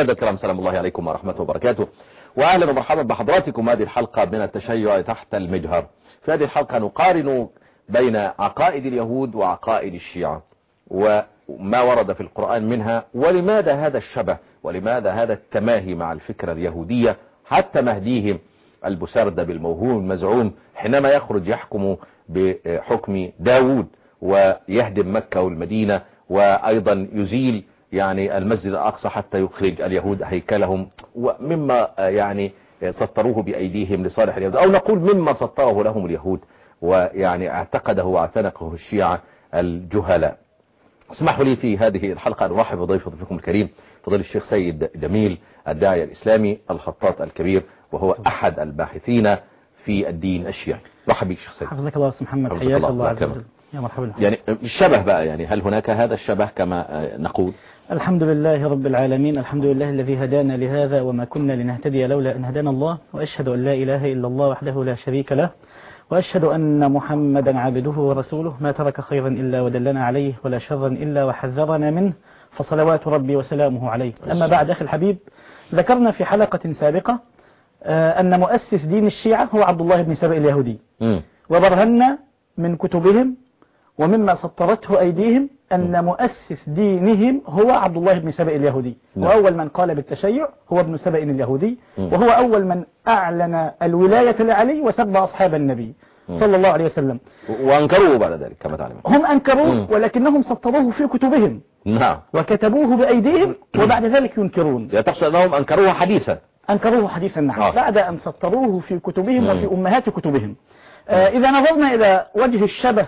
مشاهدينا الكرام، سلام الله عليكم ورحمة وبركاته، وأهلا ومرحبا بحضراتكم هذه الحلقة من التشيع تحت المجهر. في هذه الحلقة نقارن بين عقائد اليهود وعقائد الشيعة وما ورد في القرآن منها، ولماذا هذا الشبه ولماذا هذا التماهي مع الفكرة اليهودية، حتى مهديهم البسردة بالموهوم المزعوم حينما يخرج يحكم بحكم داود ويهدم مكة والمدينة، وأيضا يزيل يعني المسجد الأقصى حتى يخرج اليهود هيكلهم، ومما يعني سطروه بأيديهم لصالح اليهود، أو نقول مما سطره لهم اليهود ويعني اعتقده واعتنقه الشيعة الجهلاء. اسمحوا لي في هذه الحلقة أن أرحب بضيف ضيفكم الكريم فضيل الشيخ سيد جميل الداعية الإسلامي الخطاط الكبير، وهو أحد الباحثين في الدين الشيعي. مرحبا بك شيخ سيد. حفظك الله أستاذ محمد، حياك الله عز وجل. يا مرحبا. يعني الشبه بقى، يعني هل هناك هذا الشبه كما نقول؟ الحمد لله رب العالمين، الحمد لله الذي هدانا لهذا وما كنا لنهتدي لولا أن هدانا الله، وأشهد أن لا إله إلا الله وحده لا شريك له، وأشهد أن محمدا عبده ورسوله، ما ترك خيرا إلا ودلنا عليه ولا شرا إلا وحذرنا منه، فصلوات ربي وسلامه عليه. أما بعد أخي الحبيب، ذكرنا في حلقة سابقة أن مؤسس دين الشيعة هو عبد الله بن سبأ اليهودي، وبرهنا من كتبهم ومما سطرته أيديهم أن مؤسس دينهم هو عبد الله بن سبأ اليهودي، وأول من قال بالتشيع هو ابن سبأ اليهودي، وهو أول من أعلن الولاية لعلي وسب أصحاب النبي صلى الله عليه وسلم، وأنكروه بعد ذلك كما تعلمون. هم أنكروه ولكنهم سطروه في كتبهم، نعم، وكتبوه بأيديهم وبعد ذلك ينكرون. تقصد أنهم أنكروه حديثا؟ أنكروه حديثا، نعم، بعد أن سطروه في كتبهم وفي أمهات كتبهم. إذا نظرنا إلى وجه الشبه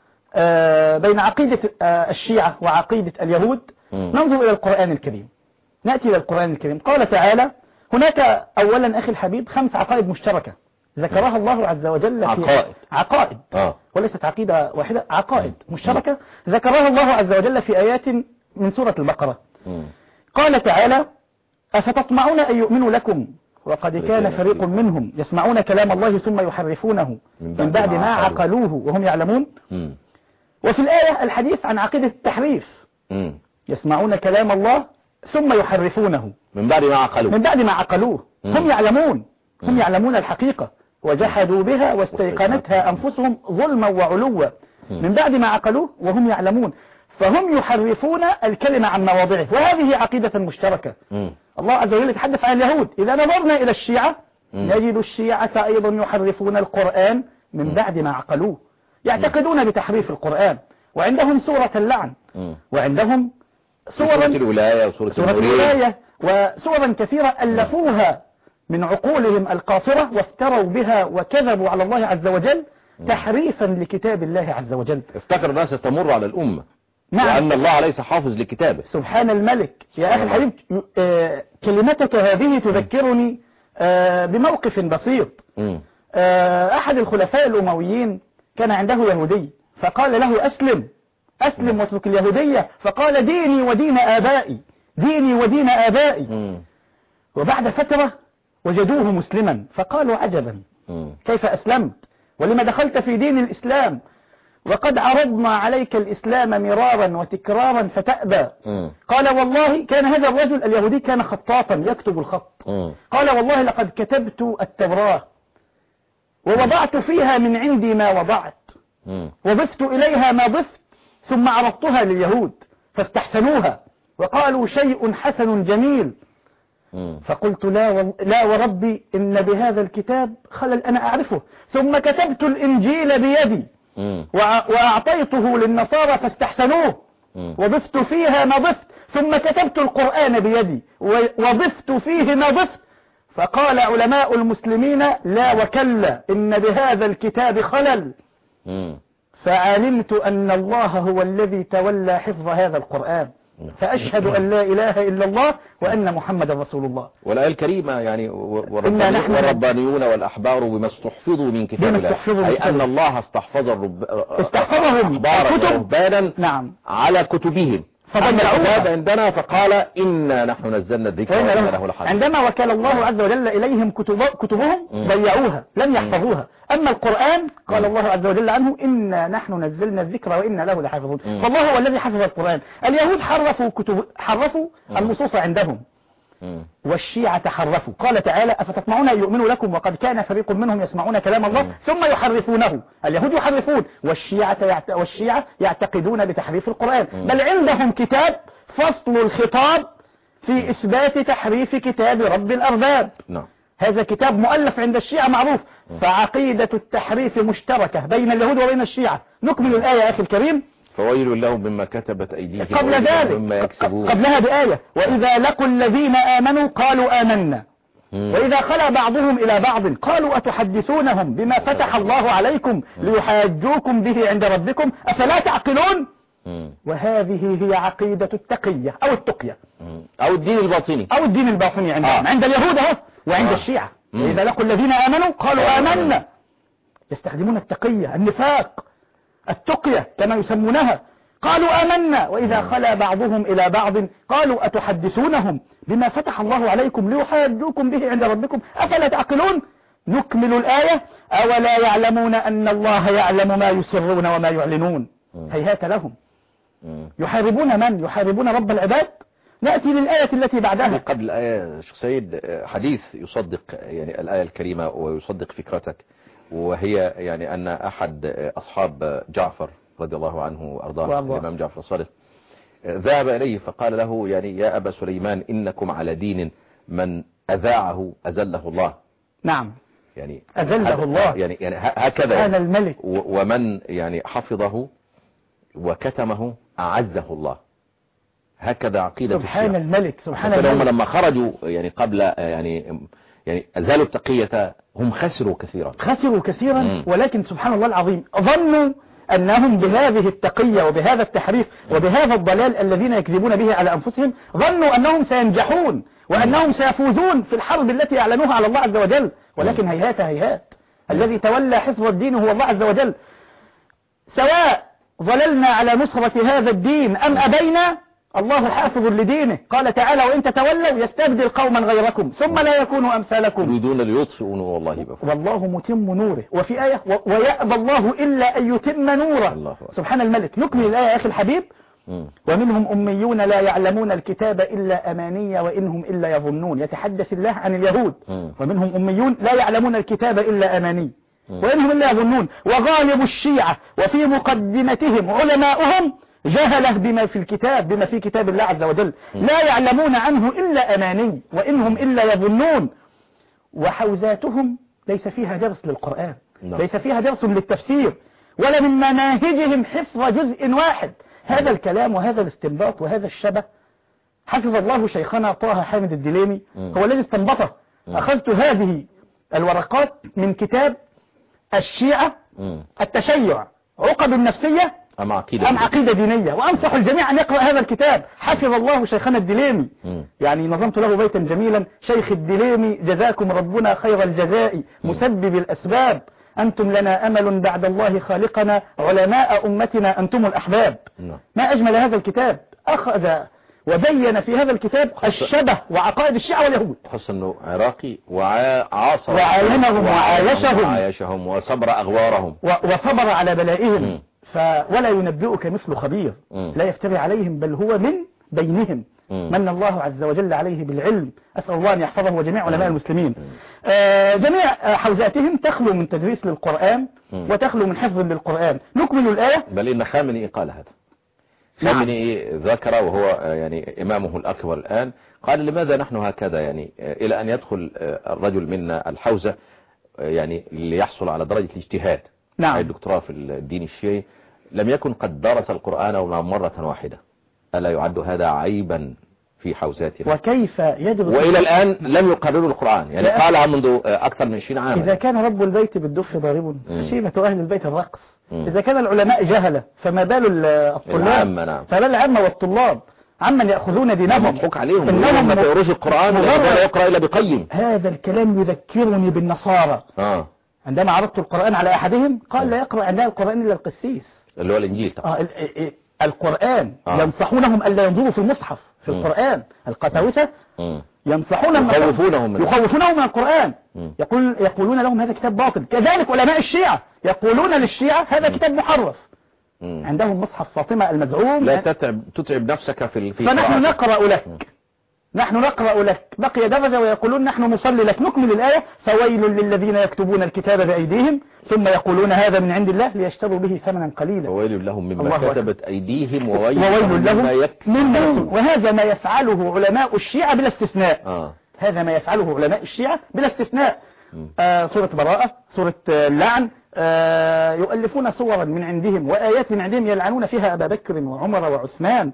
بين عقيدة الشيعة وعقيدة اليهود، ننظر إلى القرآن الكريم. نأتي إلى القرآن الكريم، قال تعالى: هناك أولا أخي الحبيب 5 عقائد مشتركة ذكرها الله عز وجل في عقائد وليست عقيدة واحدة، عقائد مشتركة ذكرها الله عز وجل في آيات من سورة البقرة. قال تعالى: أفتطمعون أن يؤمنوا لكم وقد كان فريق منهم يسمعون كلام الله ثم يحرفونه من بعد ما عقلوه وهم يعلمون. وفي الآية الحديث عن عقيدة التحريف، يسمعون كلام الله ثم يحرفونه من بعد ما عقلوه هم يعلمون، هم يعلمون الحقيقة وجحدوا بها واستيقنتها أنفسهم ظلما وعلوا من بعد ما عقلوه وهم يعلمون، فهم يحرفون الكلمة عن مواضعه، وهذه عقيدة مشتركة. الله عز وجل يتحدث عن اليهود. إذا نظرنا إلى الشيعة نجد الشيعة أيضا يحرفون القرآن من بعد ما عقلوه، يعتقدون بتحريف القرآن، وعندهم سورة اللعن، وعندهم سورة الولاية وسورة الولاية وسورا كثيرة ألفوها من عقولهم القاصرة وافتروا بها وكذبوا على الله عز وجل تحريفا لكتاب الله عز وجل. افتكر الناس تمر على الأمة، نعم، وأن الله ليس حافظ لكتابه. سبحان الملك. يا أخي الحبيب، كلمتك هذه تذكرني بموقف بسيط. أحد الخلفاء الأمويين كان عنده يهودي، فقال له: أسلم واترك اليهودية، فقال: ديني ودين آبائي، ديني ودين آبائي. وبعد فترة وجدوه مسلما، فقالوا: عجبا، كيف أسلمت ولما دخلت في دين الإسلام وقد عرضنا عليك الإسلام مرارا وتكرارا فتأبى؟ قال: والله كان هذا الرجل اليهودي كان خطاطا يكتب الخط. قال: والله لقد كتبت التوراة ووضعت فيها من عندي ما وضعت، وضفت إليها ما ضفت، ثم عرضتها لليهود فاستحسنوها وقالوا: شيء حسن جميل. فقلت: لا وربي إن بهذا الكتاب خلل أنا أعرفه، ثم كتبت الإنجيل بيدي وأعطيته للنصارى فاستحسنوه وضفت فيها ما ضفت، ثم كتبت القرآن بيدي وضفت فيه ما ضفت. فقال علماء المسلمين: لا وكلا، إن بهذا الكتاب خلل. فعلمت أن الله هو الذي تولى حفظ هذا القرآن، فأشهد أن لا إله إلا الله وأن محمد رسول الله. والآية الكريمة يعني والربانيون والأحبار بما استحفظوا من كتاب الله، أي أن الله استحفظهم الكتب، نعم، على كتبهم، فضيعوها عندنا، فقال: إنا نحن نزلنا الذكر وإنا له لحافظون. عندما وكل الله عز وجل إليهم كتبهم ضيعوها، لم يحفظوها. أما القرآن قال الله عز وجل عنه: إنا نحن نزلنا الذكر وإنا له لحافظون. فالله هو الذي حفظ القرآن. اليهود حرفوا النصوص عندهم، والشيعة تحرفوا. قال تعالى أفتطمعون أن يؤمنوا لكم وقد كان فريق منهم يسمعون كلام الله ثم يحرفونه. اليهود يحرفون والشيعة يعتقدون بتحريف القرآن، بل عندهم كتاب فصل الخطاب في إثبات تحريف كتاب رب الأرباب. هذا كتاب مؤلف عند الشيعة معروف. فعقيدة التحريف مشتركة بين اليهود وبين الشيعة. نكمل الآية يا أخي الكريم. فويل لهم مما كتبت أيديهم قبل ذلك قبلها بآية وإذا لقوا الذين آمنوا قالوا آمنا وإذا خلا بعضهم إلى بعض قالوا أتحدثونهم بما فتح الله عليكم ليحاجوكم به عند ربكم أفلا تعقلون. وهذه هي عقيدة التقية أو التقية أو الدين الباطني عندهم عند اليهود وعند الشيعة. وإذا لقوا الذين آمنوا قالوا آمنا. يستخدمون التقية، النفاق، التقية كما يسمونها. قالوا آمنا وإذا خلا بعضهم إلى بعض قالوا أتحدثونهم بما فتح الله عليكم ليحاجوكم به عند ربكم أفلا تعقلون. نكمل الآية أولا يعلمون أن الله يعلم ما يسرون وما يعلنون. هيهات لهم. يحاربون من؟ يحاربون رب العباد. نأتي للآية التي بعدها. قبل الآية شيخ سيد حديث يصدق يعني الآية الكريمة ويصدق فكرتك، وهي يعني أن أحد أصحاب جعفر رضي الله عنه وأرضاه الإمام جعفر الصادق ذهب إليه فقال له يعني يا أبا سليمان إنكم على دين من أذاعه أزله الله. نعم يعني أذله الله يعني هكذا كان الملك، ومن يعني حفظه وكتمه أعزه الله. هكذا عقيدة سبحان الملك سبحان الملك. هم لما خرجوا يعني قبل يعني أزالوا التقية هم خسروا كثيرا ولكن سبحان الله العظيم ظنوا أنهم بهذه التقية وبهذا التحريف وبهذا الضلال الذين يكذبون به على أنفسهم ظنوا أنهم سينجحون وأنهم سيفوزون في الحرب التي أعلنوها على الله عز وجل. ولكن هيهات الذي تولى حفظ الدين هو الله عز وجل. سواء ظللنا على نصرة هذا الدين أم أبينا الله حافظ لدينه. قال تعالى وإن تتولوا يستبدل قوما غيركم ثم لا يكونوا أمثالكم يريدون ليطفئوا نور الله والله متم نوره. وفي آية ويأبى الله إلا أن يتم نوره. سبحان الملك. نكمل الآية يا أخي الحبيب. ومنهم أميون لا يعلمون الكتاب إلا أماني وإنهم إلا يظنون. يتحدث الله عن اليهود. ومنهم أميون لا يعلمون الكتاب إلا أماني وإنهم إلا يظنون. وغالب الشيعة وفي مقدمتهم علماؤهم جهله بما في الكتاب بما في كتاب الله عز وجل لا يعلمون عنه إلا أماني وإنهم إلا يظنون. وحوزاتهم ليس فيها درس للقرآن ليس فيها درس للتفسير ولا من مناهجهم حفظ جزء واحد. هذا الكلام وهذا الاستنباط وهذا الشبه حفظ الله شيخنا طه حامد الدليمي هو الذي استنبطه. أخذت هذه الورقات من كتاب الشيعة التشيع عقد النفسية أم عقيدة دينية وأنصح الجميع أن يقرأ هذا الكتاب. حفظ الله شيخنا الدليمي يعني نظمت له بيتا جميلا. شيخ الدليمي جزاكم ربنا خير الجزاء مسبب الأسباب أنتم لنا أمل بعد الله خالقنا علماء أمتنا أنتم الأحباب. ما أجمل هذا الكتاب. أخذ وبين في هذا الكتاب الشبه وعقائد الشيعة واليهود. تحس أنه عراقي وعاصر وعالمهم وعايشهم وصبر أغوارهم وصبر على بلائهم. ولا ينبئك مثل خبير لا يفتري عليهم بل هو من بينهم. من الله عز وجل عليه بالعلم. أسأل الله أن يحفظه وجميع علماء المسلمين. جميع حوزاتهم تخلو من تدريس للقرآن وتخلو من حفظ للقرآن. نكمل الآية. بل إن خامنئي قال هذا. خامنئي ذكر وهو يعني إمامه الأكبر الآن قال لماذا نحن هكذا يعني إلى أن يدخل الرجل منا الحوزة يعني ليحصل على درجة الاجتهاد. الدكتوراه في الدين الشيعي لم يكن قد درس القرآن مرة واحدة. ألا يعد هذا عيبا في حوزاتنا؟ وكيف يدرس وإلى الآن لم يقرروا القرآن يعني قالها منذ أكثر من 20 عاما. إذا كان رب البيت بالدف ضارب فشيبة أهل البيت الرقص. إذا كان العلماء جهلة فما بال الطلاب فلا العامة والطلاب عمن يأخذون دينهم مضحوك عليهم إنهم ما بيقروش القرآن ولا يقرأ إلا بقيم. هذا الكلام يذكرني بالنصارى. عندما عرضت القرآن على أحدهم قال لا يقرأ عندنا القرآن إلا القسيس اللي هو الإنجيل طبعا. القرآن ينصحونهم ألا ينظروا في المصحف في القرآن. القساوسة ينصحونهم يخوفونهم من القرآن. يقولون لهم هذا كتاب باطل. كذلك علماء الشيعة يقولون للشيعة هذا كتاب محرف. عندهم مصحف فاطمة المزعوم. لا تتعب نفسك في فنحن نقرأ لك نحن نقرأ لك بقي درجة ويقولون نحن نصلي لك. نكمل الآية: فويل للذين يكتبون الكتاب بأيديهم ثم يقولون هذا من عند الله ليشتروا به ثمنا قليلا. وويل لهم مما كتبت أيديهم وويل لهم مما يكسبون. وهذا ما يفعله علماء الشيعة بلا استثناء. هذا ما يفعله علماء الشيعة بلا استثناء. سورة براءة، سورة اللعن، يؤلفون صورا من عندهم وآيات من عندهم يلعنون فيها أبا بكر وعمر وعثمان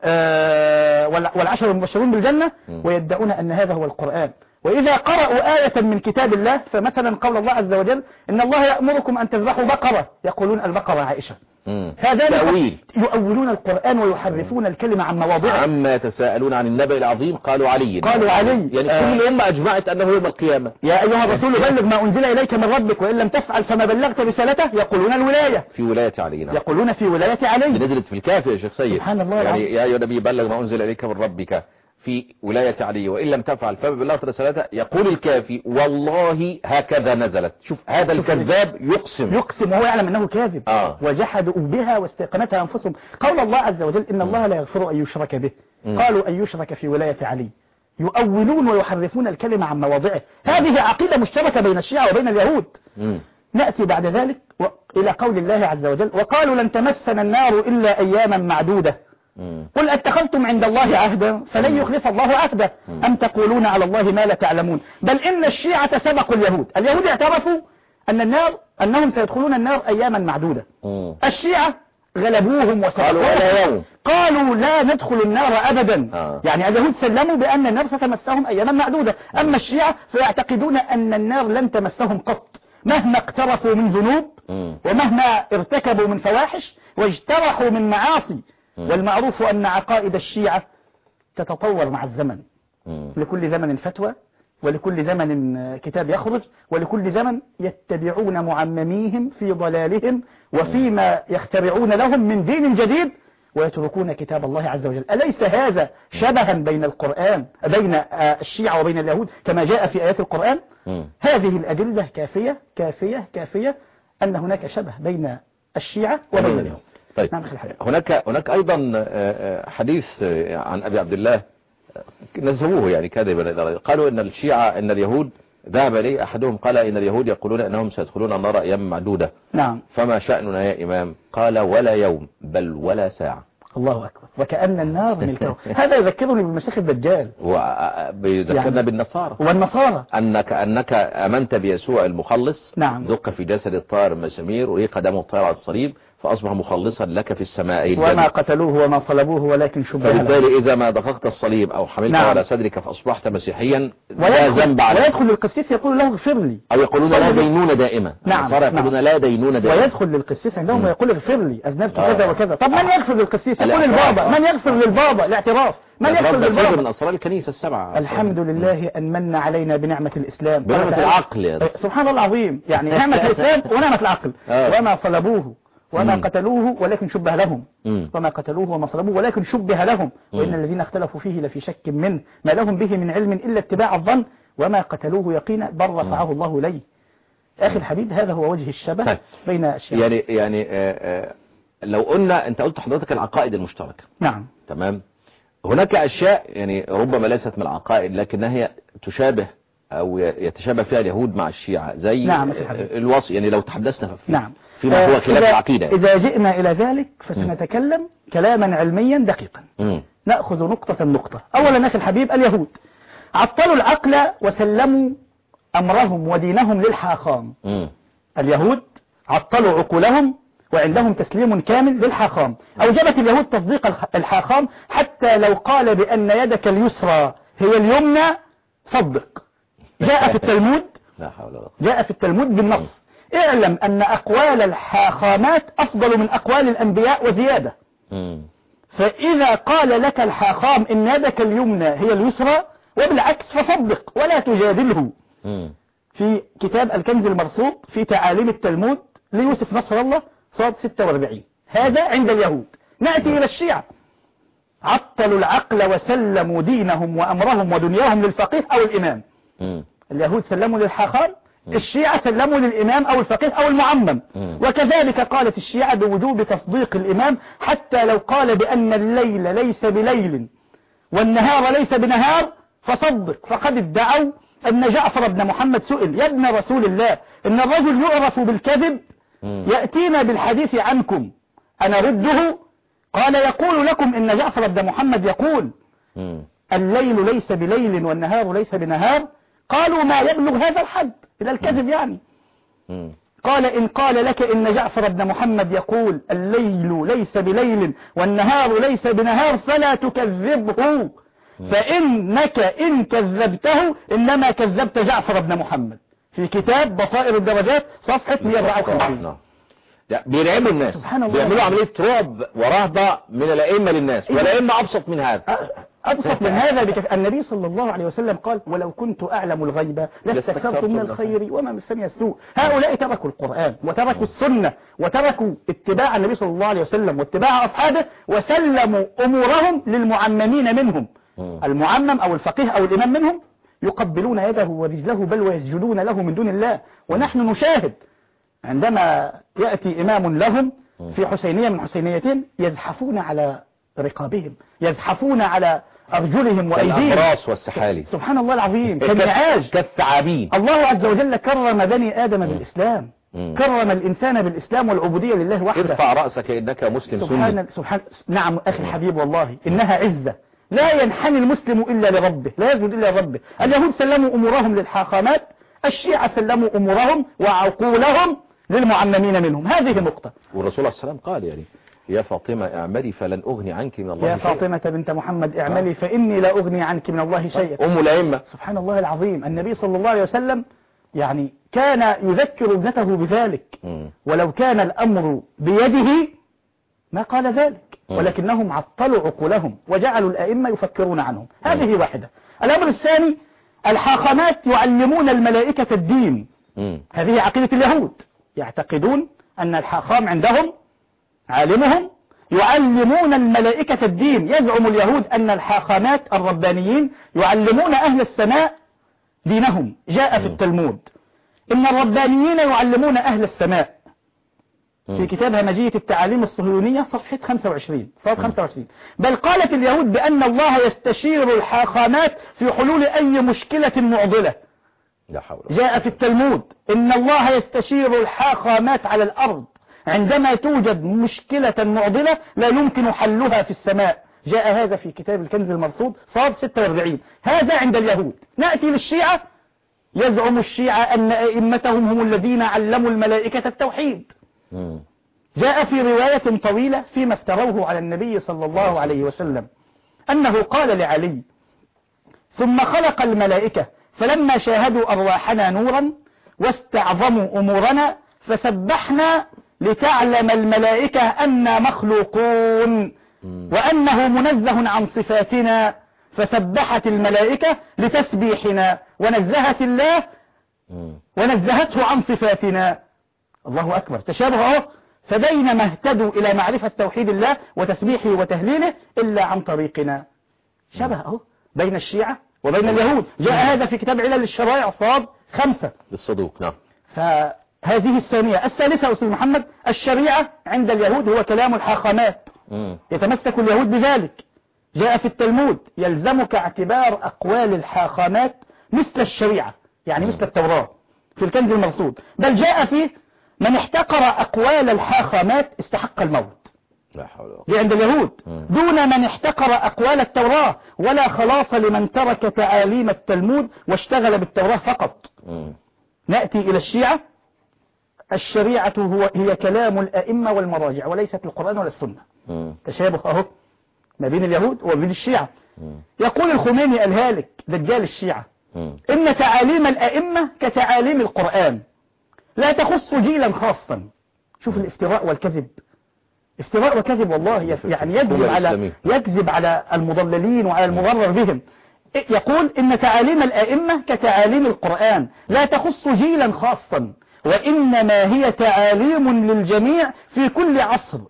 والعشر المبشرون بالجنة، ويدعون أن هذا هو القرآن. وإذا قرأوا آية من كتاب الله، فمثلا قول الله عز وجل: إن الله يأمركم أن تذبحوا بقرة، يقولون البقرة عائشة. هذا يؤولون القرآن ويحرفون الكلمة عن مواضعه. عما يتساءلون عن النبأ العظيم قالوا علي. يعني كل الأمة أجمعت أنه يوم القيامة. يا أيها الرسول بلغ ما أنزل إليك من ربك وإن لم تفعل فما بلغت رسالته. يقولون الولاية في ولاية علي. يقولون في ولاية علي. نزلت في الكافي يا شيخ سيد. سبحان الله. يعني يا أيها النبي بلغ ما أنزل إليك من ربك في ولاية علي وإن لم تفعل فما بلغت رسالته. يقول الكافي: والله هكذا نزلت. شوف هذا الكذاب يقسم وهو يعلم أنه كاذب. وجحدوا بها واستيقنتها أنفسهم. قول الله عز وجل: إن الله لا يغفر أن يشرك به. قالوا أن يشرك في ولاية علي. يؤولون ويحرفون الكلمة عن مواضعه. هذه عقيدة مشتركة بين الشيعة وبين اليهود. نأتي بعد ذلك إلى قول الله عز وجل: وقالوا لن تمسنا النار إلا أياما معدودة قل أتخذتم عند الله عهدا فلن يخلف الله عهده أم تقولون على الله ما لا تعلمون. بل إن الشيعة سبقوا اليهود اعترفوا أنهم سيدخلون النار أياما معدودة. الشيعة غلبوهم وسبقوهم، قالوا لا ندخل النار أبدا. يعني اليهود سلموا بأن النار ستمسهم أياما معدودة. أما الشيعة فيعتقدون أن النار لن تمسهم قط مهما اقترفوا من ذنوب ومهما ارتكبوا من فواحش واجترحوا من معاصي. والمعروف أن عقائد الشيعة تتطور مع الزمن. لكل زمن فتوى، ولكل زمن كتاب يخرج، ولكل زمن يتبعون معمميهم في ضلالهم وفيما يخترعون لهم من دين جديد ويتركون كتاب الله عز وجل. أليس هذا شبها بين القرآن بين الشيعة وبين اليهود كما جاء في آيات القرآن؟ هذه الأدلة كافية أن هناك شبه بين الشيعة وبين اليهود. طيب هناك أيضا حديث عن أبي عبد الله نزهوه يعني كذبا. قالوا إن الشيعة إن اليهود ذهب إليه أحدهم قال إن اليهود يقولون أنهم سيدخلون النار أيام معدودة. نعم. فما شأننا يا إمام؟ قال ولا يوم بل ولا ساعة. الله أكبر. وكأن النار ملكه. هذا يذكرني بمسيح الدجال وبيذكرنا يعني بالنصارى والنصارى أنك آمنت بيسوع المخلص. نعم. دق في جسد الطائر مسامير وريق دمه الطائر على الصليب فأصبح مخلصا لك في السماء. وما قتلوه وما صلبوه ولكن شبه له. فبالتالي إذا ما دفقت الصليب أو حملته على صدرك فأصبحت مسيحيا لا ذنب عليك. ويدخل للقسيس يقول له اغفر لي، أو يقولون لا دينون دائما. النصارى يقولون لا دينون دائما. ويدخل للقسيس عندهم ويقول اغفر لي أذنبت كذا وكذا. طب من يغفر للقسيس؟ يقول البابا. من يغفر للبابا؟ الاعتراف. من يغفر للبابا؟ من أسرار الكنيسة السبعة. الحمد لله أن من علينا بنعمة الإسلام، بنعمة العقل. سبحان الله العظيم. يعني نعمة الإسلام ونعمة العقل. وما صلبوه وما قتلوه ولكن شبه لهم. وما قتلوه وما صلبوه ولكن شبه لهم. وإن الذين اختلفوا فيه لفي شك منه ما لهم به من علم إلا اتباع الظن وما قتلوه يقينا بل رفعه الله إليه. أخي الحبيب هذا هو وجه الشبه بين الشيعة. يعني لو قلنا أنت قلت حضرتك العقائد المشتركة. نعم. تمام. هناك أشياء يعني ربما ليست من العقائد لكنها هي تشابه أو يتشابه فيها اليهود مع الشيعة زي نعم الوصي. يعني لو تحدثنا فيه نعم فيما هو خلاف العقيدة. إذا جئنا إلى ذلك فسنتكلم كلاما علميا دقيقا. نأخذ نقطة. أولا أخي الحبيب اليهود عطلوا العقل وسلموا أمرهم ودينهم للحاخام. اليهود عطلوا عقولهم وعندهم تسليم كامل للحاخام. أوجبت اليهود تصديق الحاخام حتى لو قال بأن يدك اليسرى هي اليمنى صدق. جاء في التلمود بالنص. اعلم أن أقوال الحاخامات أفضل من أقوال الأنبياء وزيادة. فإذا قال لك الحاخام إن يدك اليمنى هي اليسرى وبالعكس فصدق ولا تجادله. في كتاب الكنز المرصود في تعاليم التلمود ليوسف نصر الله صاد 46. هذا عند اليهود. نأتي إلى الشيعة عطلوا العقل وسلموا دينهم وأمرهم ودنياهم للفقيه أو الإمام. اليهود سلموا للحاخام، الشيعة سلموا للإمام أو الفقيه أو المعمم. وكذلك قالت الشيعة بوجوب تصديق الإمام حتى لو قال بأن الليل ليس بليل والنهار ليس بنهار فصدق، فقد ادعوا أن جعفر بن محمد سئل: يا ابن رسول الله، إن الرجل يعرف بالكذب يأتينا بالحديث عنكم أنا رده؟ قال: يقول لكم إن جعفر بن محمد يقول الليل ليس بليل والنهار ليس بنهار. قالوا: ما يبلغ هذا الحد إلى الكذب يعني؟ قال: إن قال لك إن جعفر بن محمد يقول الليل ليس بليل والنهار ليس بنهار فلا تكذبه، فإنك إن كذبته إنما كذبت جعفر بن محمد، في كتاب بصائر الدرجات صفحة 154. بيرعبوا الناس، بيعملوا عملية رعب ورهبة من الأئمة للناس، والأئمة أبسط من هذا. أبسط من هذا النبي صلى الله عليه وسلم قال: ولو كنت أعلم الغيب لاستكثرت من الخير وما مسني السوء. هؤلاء تركوا القرآن وتركوا السنة وتركوا اتباع النبي صلى الله عليه وسلم واتباع أصحابه، وسلموا أمورهم للمعممين منهم. المعمم أو الفقيه أو الإمام منهم يقبلون يده ورجله بل ويسجدون له من دون الله. ونحن نشاهد عندما يأتي إمام لهم في حسينية من حسينيتين يزحفون على رقابهم، يزحفون على أرجلهم وأيديهم الأبراس والسحالي، سبحان الله العظيم، كالنعاج كالثعابين. الله عز وجل كرم بني آدم بالإسلام، كرم الإنسان بالإسلام والعبودية لله وحده. ارفع رأسك إنك مسلم سني. نعم أخي الحبيب، والله إنها عزة لا ينحني المسلم إلا لربه، لا يسجد إلا لربه. اليهود سلموا أمورهم للحاخامات، الشيعة سلموا أمورهم وعقولهم للمعممين منهم. هذه نقطة. والرسول صلى الله عليه وسلم قال يعني: يا فاطمة اعملي فلن أغني عنك من الله شيئا. يا فاطمة بنت محمد اعملي فإني لا أغني عنك من الله شيئا. أم الأئمة. سبحان الله العظيم. النبي صلى الله عليه وسلم يعني كان يذكر ابنته بذلك، ولو كان الأمر بيده ما قال ذلك، ولكنهم عطلوا عقولهم وجعلوا الأئمة يفكرون عنهم. هذه واحدة. الأمر الثاني: الحاخامات يعلمون الملائكة الدين. هذه عقيدة اليهود، يعتقدون أن الحاخام عندهم عالمهم يعلمون الملائكة الدين. يزعم اليهود أن الحاخامات الربانيين يعلمون أهل السماء دينهم. جاء في التلمود إن الربانيين يعلمون أهل السماء، في كتاب همجية التعاليم الصهيونية صفحة 25 صفحة 25. بل قالت اليهود بأن الله يستشير الحاخامات في حلول أي مشكلة معضلة. جاء في التلمود إن الله يستشير الحاخامات على الأرض عندما توجد مشكلة معضلة لا يمكن حلها في السماء. جاء هذا في كتاب الكنز المرصود صاد 46. هذا عند اليهود. نأتي للشيعة. يزعم الشيعة أن أئمتهم هم الذين علموا الملائكة التوحيد. جاء في رواية طويلة فيما افتروه على النبي صلى الله عليه وسلم أنه قال لعلي: ثم خلق الملائكة فلما شاهدوا أرواحنا نورا واستعظموا أمورنا فسبحنا لتعلم الملائكة أننا مخلوقون وأنه منزه عن صفاتنا، فسبحت الملائكة لتسبيحنا ونزهت الله ونزهته عن صفاتنا. الله أكبر. تشابه. فبينما اهتدوا إلى معرفة توحيد الله وتسبيحه وتهليله إلا عن طريقنا. شبه بين الشيعة وبين اليهود. جاء هذا في كتاب علل الشرائع صاد 5 للصدوق. نعم. فهذه الثانية. الثالثة أستاذ محمد: الشريعة عند اليهود هو كلام الحاخامات. يتمسك اليهود بذلك. جاء في التلمود: يلزمك اعتبار أقوال الحاخامات مثل الشريعة، يعني مثل التوراة، في الكنز المرصود. بل جاء فيه: من احتقر أقوال الحاخامات استحق الموت. لا حول ولا قوة. دي عند اليهود. دون من احتقر أقوال التوراة، ولا خلاص لمن ترك تعاليم التلمود واشتغل بالتوراة فقط. نأتي إلى الشيعة. الشريعة هي كلام الأئمة والمراجع وليست القرآن ولا السنة. تشابه ما بين اليهود وبين الشيعة. يقول الخميني الهالك دجال الشيعة: إن تعاليم الأئمة كتعاليم القرآن لا تخص جيلا خاصا. شوف الافتراء والكذب، افتراء وكذب والله. يعني يكذب على المضللين وعلى المضرر بهم. يقول إن تعاليم الأئمة كتعاليم القرآن لا تخص جيلا خاصا، وإنما هي تعاليم للجميع في كل عصر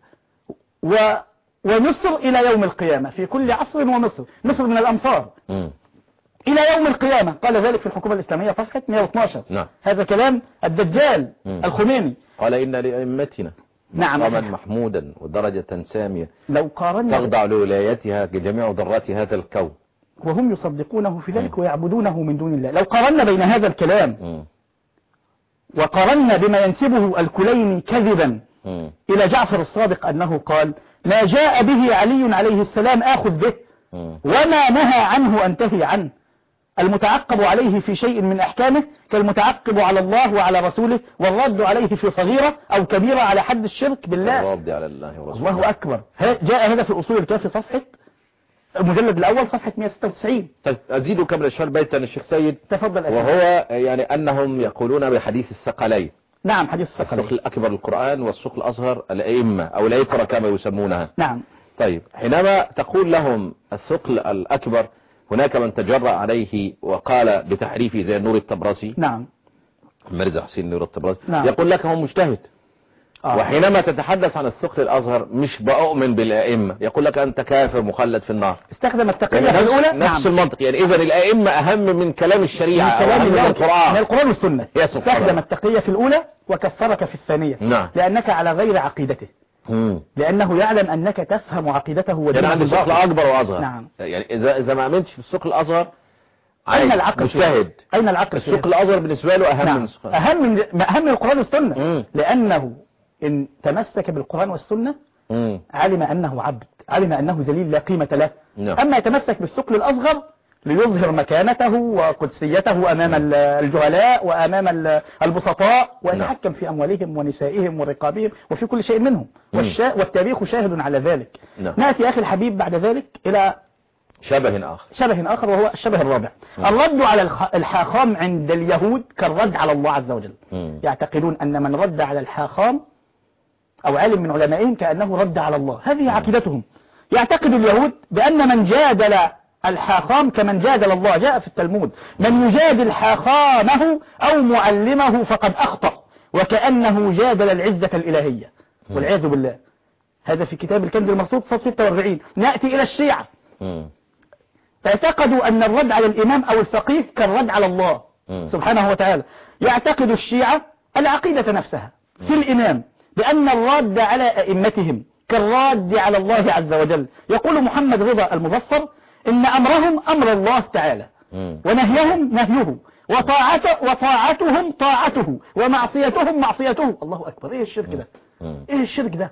ومصر إلى يوم القيامة. في كل عصر ومصر، مصر من الأمصار إلى يوم القيامة. قال ذلك في الحكومة الإسلامية صفحة 112. نعم. هذا كلام الدجال الخميني. قال إن لأئمتنا نعم مقاما محمودا ودرجة سامية لو قارنا تخضع لولايتها جميع ذرات هذا الكون، وهم يصدقونه في ذلك ويعبدونه من دون الله. لو قارنا بين هذا الكلام وقارنا بما ينسبه الكليني كذبا إلى جعفر الصادق أنه قال ما جاء به علي عليه السلام آخذ به وما نهى عنه أنتهي عنه، المتعقب عليه في شيء من أحكامه كالمتعقب على الله وعلى رسوله، والرد عليه في صغيرة أو كبيرة على حد الشرك بالله. الرد على الله ورسوله. الله أكبر. جاء هذا في أصول الكافي صفحة المجلد الأول صفحة 196. طيب أزيد كم الأشهر بيتا الشيخ سيد. تفضل أشهر. وهو يعني أنهم يقولون بحديث الثقلين. نعم حديث الثقلين. الثقل الأكبر القرآن والثقل الأصغر الأئمة أو الأيترة كما يسمونها. نعم. طيب حينما تقول لهم الثقل الأكبر هناك من تجرأ عليه وقال بتحريفه زي النور الطبرسي. نعم. مرزا حسين النور الطبرسي. نعم. يقول لك هو مجتهد. وحينما تتحدث عن الثقل الأصغر مش بأؤمن بالأئمة يقول لك أنت كافر مخلد في النار. استخدم التقية يعني الأولى. نفس المنطق، يعني إذا الأئمة أهم من كلام الشريعة من كلام من القرآن. من القرآن والسنة. استخدم التقية في الأولى وكفرك في الثانية. نعم. لأنك على غير عقيدته. لأنه يعلم أنك تفهم عقيدته ودينه. يعني عندي ثقل أكبر وأصغر. نعم. يعني إذا ما أمنتش في الثقل الأصغر أين العقل؟ مجتهد. أين العقل؟ الثقل الأصغر بالنسبة له أهم. نعم. من الثقل. أهم من القرآن والسنة. لأنه إن تمسك بالقرآن والسنة علم أنه عبد، علم أنه ذليل لا قيمة له. أما يتمسك بالثقل الأصغر ليظهر مكانته وقدسيته أمام الجهلاء وأمام البسطاء ويتحكم في أموالهم ونسائهم ورقابهم وفي كل شيء منهم. والتاريخ شاهد على ذلك. نأتي أخي الحبيب بعد ذلك إلى شبه آخر وهو الشبه الرابع. الرد على الحاخام عند اليهود كالرد على الله عز وجل. يعتقدون أن من رد على الحاخام أو علم من علمائهم كأنه رد على الله. هذه عقيدتهم. يعتقد اليهود بأن من جادل الحاخام كمن جادل الله. جاء في التلمود من يجادل حاخامه أو معلمه فقد أخطأ وكأنه جادل العزة الإلهية والعياذ بالله. هذا في كتاب الكنز المرصود صفحة 46. نأتي إلى الشيعة. اعتقدوا أن الرد على الإمام أو الفقيه كالرد على الله سبحانه وتعالى. يعتقد الشيعة العقيدة نفسها في الإمام بأن الرد على أئمتهم كالرد على الله عز وجل. يقول محمد رضا المظفر إن أمرهم أمر الله تعالى ونهيهم نهيه وطاعتهم طاعته ومعصيتهم معصيته. الله أكبر. إيه الشرك ده؟ إيه الشرك ده؟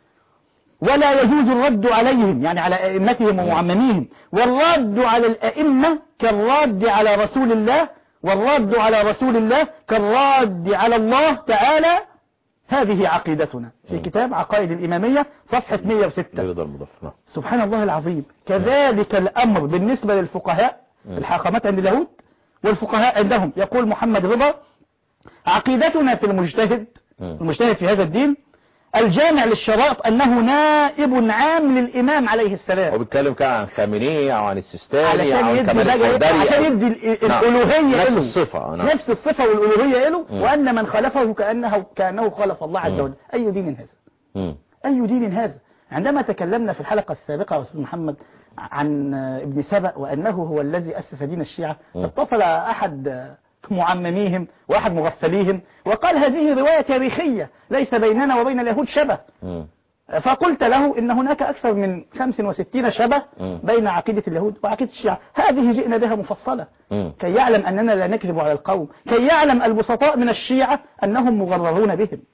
ولا يجوز الرد عليهم يعني على أئمتهم ومعمميهم. والرد على الأئمة كالرد على رسول الله، والرد على رسول الله كالرد على الله تعالى. هذه عقيدتنا في كتاب عقائد الإمامية صفحة 106. سبحان الله العظيم. كذلك الأمر بالنسبة للفقهاء الحاخامات عند اليهود والفقهاء عندهم. يقول محمد رضا عقيدتنا في المجتهد في هذا الدين الجامع للشرائط أنه نائب عام للإمام عليه السلام. وبيتكلم كان عن خامنئي أو عن السيستاني أو عن كمال الحيدري عشان يدي الألوهية نفس الصفة. نفس الصفة والألوهية له. وأن من خالفه كأنه خالف الله عز وجل. أي دين هذا؟ أي دين هذا؟ عندما تكلمنا في الحلقة السابقة يا أستاذ محمد عن ابن سبأ وأنه هو الذي أسس دين الشيعة، اتصل أحد معمميهم وأحد مغفليهم وقال هذه رواية تاريخية ليس بيننا وبين اليهود شبه. فقلت له إن هناك أكثر من 65 شبه بين عقيدة اليهود وعقيدة الشيعة. هذه جئنا بها مفصلة كي يعلم أننا لا نكذب على القوم، كي يعلم البسطاء من الشيعة أنهم مغررون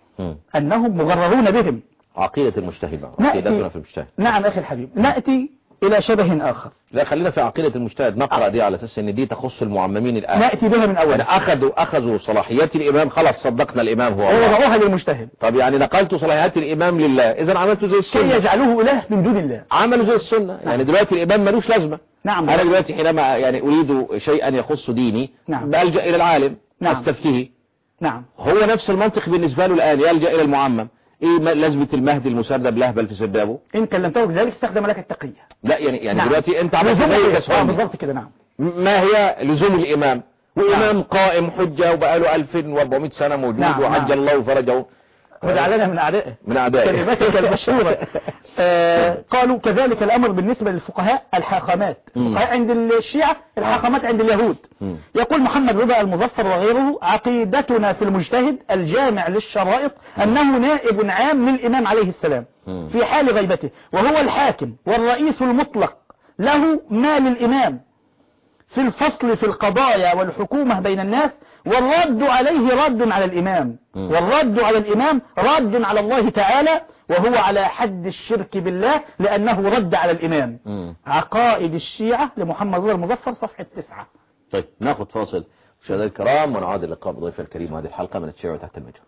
بهم. عقيدة المجتهد. عقيدتنا في المجتهد. نعم أخي الحبيب. نأتي إلى شبه آخر. لا خلينا في عقيدة المجتهد نقرأ دي على أساس إن دي تخص المعممين الآن. نأتي بها من أول. يعني أخذوا صلاحيات الإمام خلاص صدقنا الإمام هو وضعوها للمجتهد. طب يعني نقلت صلاحيات الإمام لله إذا عملتوا زي السنة. كي يجعلوه إله من دون الله. عملوا زي السنة. يعني دلوقتي الإمام ملوش لازمة. نعم. أنا دلوقتي حينما يعني أريد شيئا يخص ديني بلجأ إلى العالم أستفتيه. نعم. هو نفس المنطق بالنسبة له الآن يلجأ إلى المعمم. ايه لازمة المهدي المسردب لهبل في سردابه؟ ان كلمته بذلك استخدم لك التقية. لا يعني دلوقتي انت عملت زي بالضبط كده. نعم. ما هي لزوم الامام؟ والامام قائم حجة وبقاله 1400 سنة موجود وعجل الله فرجه. وجعلنا من أعدائه من أعدائه كلمتك المشهورة. قالوا كذلك الأمر بالنسبة للفقهاء الحاخامات. الفقهاء عند الشيعة، الحاخامات عند اليهود. يقول محمد رضا المظفر وغيره: عقيدتنا في المجتهد الجامع للشرائط أنه نائب عام للإمام عليه السلام في حال غيبته، وهو الحاكم والرئيس المطلق، له ما للإمام في الفصل في القضايا والحكومة بين الناس، والرد عليه رد على الإمام، والرد على الإمام رد على الله تعالى، وهو على حد الشرك بالله لأنه رد على الإمام. عقائد الشيعة لمحمد رضا المظفر صفحة 9. طيب ناخذ فاصل مشاهدينا الكرام ونعود اللقاء بضيف الكريم هذه الحلقة من التشيع تحت المجهر.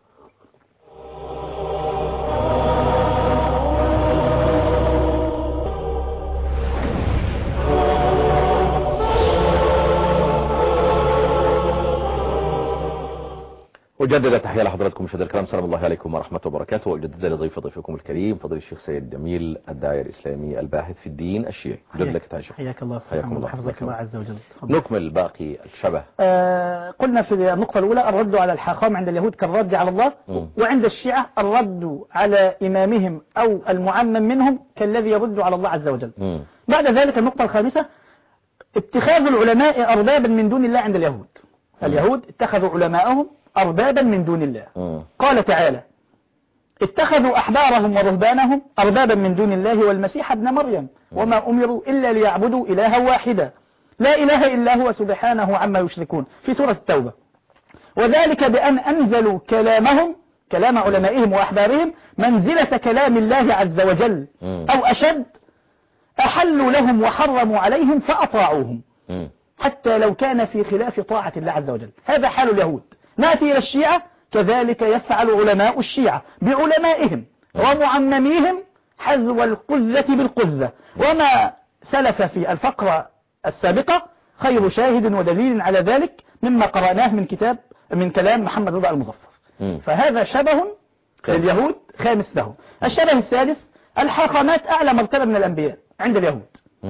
أجدد تحية لحضراتكم مشاهدينا الكرام، سلام الله عليكم ورحمة الله وبركاته، وأجدد ضيفكم الكريم فضيلة الشيخ سيد جميل الداعية الإسلامي الباحث في الدين الشيعي. أجدد لك تحية. حياك الله وحفظك الله عز وجل. نكمل باقي الشبه. قلنا في النقطة الأولى الرد على الحاخام عند اليهود كالرد على الله، وعند الشيعة الرد على إمامهم أو المعمم منهم كالذي يرد على الله عز وجل. بعد ذلك النقطة الخامسة اتخاذ العلماء أربابا من دون الله عند اليهود. اليهود اتخذوا علماءهم أربابا من دون الله. قال تعالى: اتخذوا أحبارهم ورهبانهم أربابا من دون الله والمسيح ابن مريم وما أمروا إلا ليعبدوا إلها واحدا لا إله إلا هو سبحانه عما يشركون في سورة التوبة. وذلك بأن أنزلوا كلام علمائهم وأحبارهم منزلة كلام الله عز وجل أو أشد، أحلوا لهم وحرموا عليهم فأطاعوهم حتى لو كان في خلاف طاعة الله عز وجل. هذا حال اليهود. نأتي إلى الشيعة، كذلك يفعل علماء الشيعة بعلمائهم ومعمميهم حذو القذة بالقذة، وما سلف في الفقرة السابقة خير شاهد ودليل على ذلك مما قرأناه من كلام محمد رضا المظفر. فهذا شبه لليهود خامس لهم. الشبه السادس: الحاخامات أعلى مرتبة من الأنبياء عند اليهود.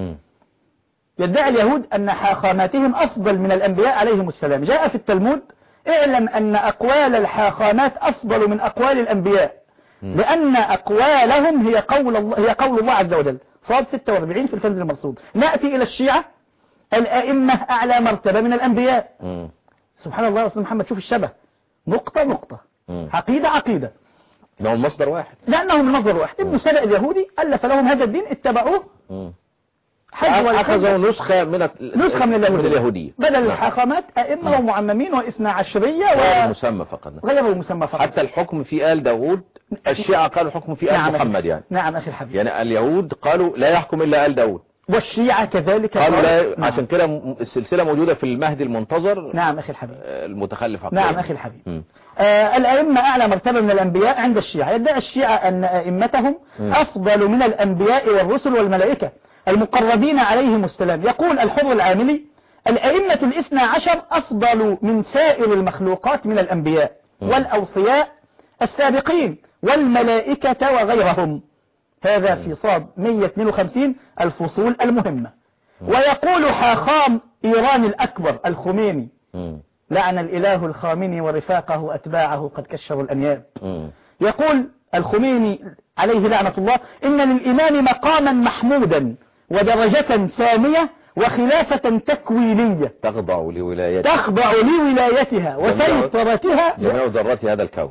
يدعي اليهود أن حاخاماتهم أفضل من الأنبياء عليهم السلام. جاء في التلمود: اعلم أن أقوال الحاخامات أفضل من أقوال الأنبياء، لأن أقوالهم هي قول الله عز وجل. صاد 46 في الكنز المرصود. نأتي إلى الشيعة: الأئمة أعلى مرتبة من الأنبياء. سبحان الله. أستاذ محمد، شوف الشبه، نقطة عقيدة لهم مصدر واحد، لأنهم مصدر واحد. ابن سبأ اليهودي ألف لهم هذا الدين، اتبعوه، أخذوا نسخة من اليهودية. بدل الحاخامات أئمة ومعممين وإثنى عشرية غير مسمى فقط. حتى الحكم في آل داود، الشيعة قالوا الحكم في آل محمد يعني. نعم أخي الحبيب. يعني اليهود قالوا لا يحكم إلا آل داود، والشيعة كذلك قالوا لا. عشان كده السلسلة موجودة في المهدي المنتظر. نعم أخي الحبيب. المتخلف عقليا. نعم أخي الحبيب. الأئمة أعلى مرتبة من الأنبياء عند الشيعة. يدعي الشيعة أن أئمتهم أفضل من الأنبياء والرسل والملائكة المقربين عليهم السلام. يقول الحر العاملي: الأئمة الاثنى عشر أفضل من سائر المخلوقات من الأنبياء والأوصياء السابقين والملائكة وغيرهم. هذا في صاد 152 الفصول المهمة. ويقول حاخام إيران الأكبر الخميني: لعن الإله الخامني ورفاقه أتباعه قد كشروا الأنياب. يقول الخميني عليه لعنة الله: إن للإمام مقاما محمودا ودرجة سامية وخلافة تكوينية تخضع لولايتها وسيطرتها جميع ذرات هذا الكون.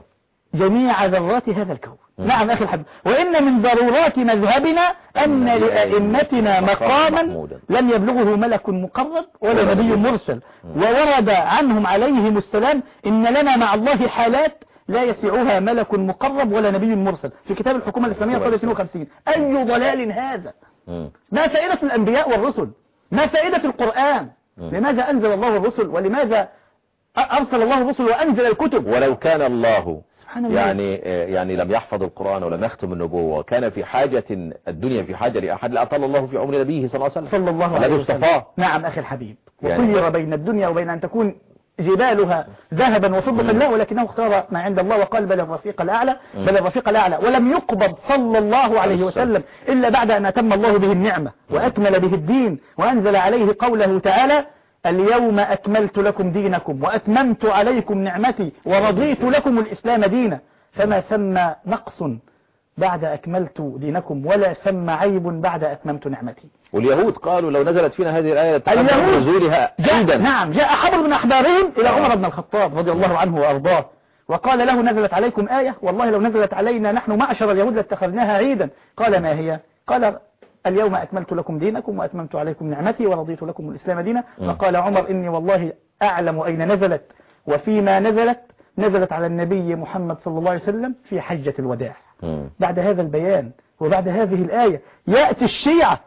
نعم أخي الحبيب. وإن من ضرورات مذهبنا أن لأئمتنا مقاما لم يبلغه ملك مقرب ولا نبي مرسل، وورد عنهم عليهم السلام: إن لنا مع الله حالات لا يسعها ملك مقرب ولا نبي مرسل، في كتاب الحكومة الإسلامية صفحة 52. أي ضلال هذا؟ ما فائدة الأنبياء والرسل؟ ما فائدة القرآن؟ لماذا أنزل الله الرسل؟ ولماذا أرسل الله الرسل وأنزل الكتب؟ ولو كان الله يعني لم يحفظ القرآن ولم يختم النبوة، وكان في حاجة الدنيا في حاجة لأحد لأطال الله في عمر نبيه صلى الله عليه وسلم. نعم أخي الحبيب. وخير بين الدنيا وبين أن تكون جبالها ذهبا وفضة الله، ولكنه اختار ما عند الله وقال بل الرفيق الأعلى. ولم يقبض صلى الله عليه وسلم إلا بعد أن أتم الله به النعمة وأكمل به الدين، وأنزل عليه قوله تعالى: اليوم أكملت لكم دينكم وأتممت عليكم نعمتي ورضيت لكم الإسلام دينا. فما ثم نقص بعد أكملت دينكم ولا ثم عيب بعد أتممت نعمتي. واليهود قالوا لو نزلت فينا هذه الآية تقدم نزولها عيدا. نعم، جاء حبر من أحبارهم إلى عمر بن الخطاب رضي الله عنه وأرضاه وقال له نزلت عليكم آية والله لو نزلت علينا نحن معشر اليهود لاتخذناها عيدا. قال ما هي؟ قال اليوم أكملت لكم دينكم وأتممت عليكم نعمتي ورضيت لكم الإسلام دينا. فقال عمر إني والله أعلم أين نزلت وفيما نزلت على النبي محمد صلى الله عليه وسلم في حجة الوداع. بعد هذا البيان وبعد هذه الآية يأتي الشيعة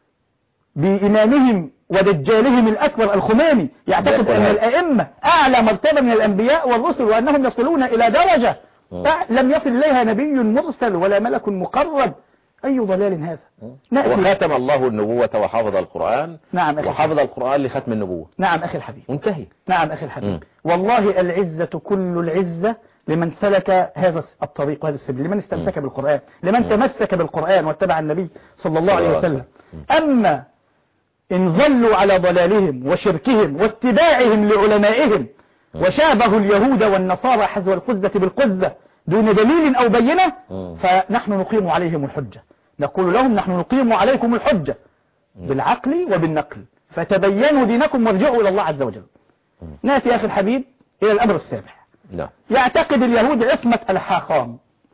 بإمامهم ودجالهم الأكبر الخميني يعتقد أن الأئمة أعلى مرتبة من الأنبياء والرسل وأنهم يصلون إلى درجة لم يصل إليها نبي مرسل ولا ملك مقرب. أي ضلال هذا؟ وختم الله النبوة وحفظ القرآن. نعم أخي وحفظ القرآن لختم النبوة. نعم أخي الحبيب. منتهي. نعم أخي الحبيب. والله العزة كل العزة لمن سلك هذا الطريق وهذا السبيل، لمن استمسك بالقرآن، لمن تمسك بالقرآن واتبع النبي صلى الله عليه وسلم. أما إن ظلوا على ضلالهم وشركهم واتباعهم لعلمائهم وشابهوا اليهود والنصارى حذو القزة بالقزة دون دليل أو بينة فنحن نقيم عليهم الحجة. نقول لهم نحن نقيم عليكم الحجة بالعقل وبالنقل فتبينوا دينكم وارجعوا إلى الله عز وجل. نأتي أخي الحبيب إلى الأمر السابع. يعتقد اليهود عصمة الحاخام،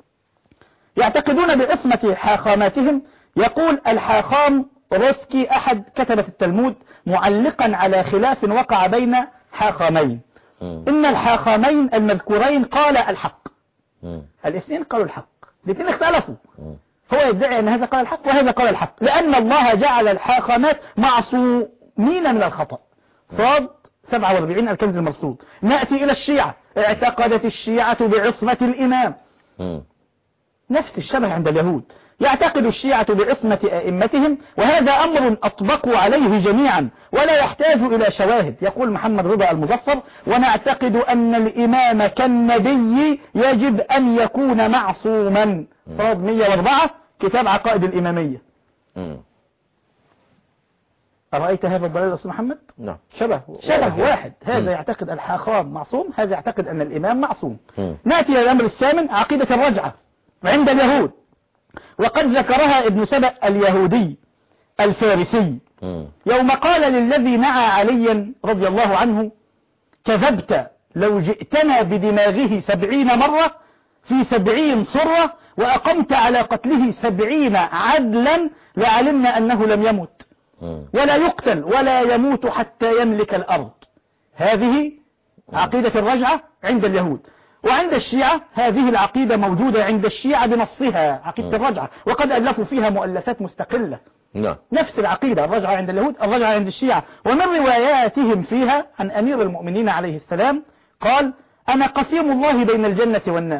يعتقدون بعصمة حاخاماتهم. يقول الحاخام روسكي أحد كتبة التلمود معلقا على خلاف وقع بين حاخامين إن الحاخامين المذكورين قال الحق. الاثنين قالوا الحق، الاثنين اختلفوا. هو يدعي أن هذا قال الحق وهذا قال الحق لأن الله جعل الحاخامات معصومين من الخطأ. صاد 47 الكنز المرصود. نأتي إلى الشيعة. اعتقدت الشيعة بعصمة الإمام. نفس الشبه عند اليهود. يعتقد الشيعة بعصمة أئمتهم وهذا أمر أطبقوا عليه جميعا ولا يحتاج إلى شواهد. يقول محمد رضا المظفر ونعتقد أن الإمام كالنبي يجب أن يكون معصوما. صاد 104 كتاب عقائد الإمامية. أرأيت هذا الضلال يا أستاذ محمد؟ نعم. شبه واحد. هذا يعتقد الحاخام معصوم، هذا يعتقد أن الإمام معصوم. نأتي إلى الأمر الثامن عقيدة الرجعة عند اليهود وقد ذكرها ابن سبأ اليهودي الفارسي يوم قال للذي نعى عليا رضي الله عنه كذبت لو جئتنا بدماغه 70 مرة في 70 صرة وأقمت على قتله 70 عدلا لعلمنا أنه لم يمت ولا يقتل ولا يموت حتى يملك الأرض. هذه عقيدة الرجعة عند اليهود. وعند الشيعة هذه العقيدة موجودة عند الشيعة بنصها عقيدة الرجعة وقد ألفوا فيها مؤلفات مستقلة. نفس العقيدة الرجعة عند اليهود الرجعة عند الشيعة. ومن رواياتهم فيها عن أمير المؤمنين عليه السلام قال أنا قسيم الله بين الجنة والنار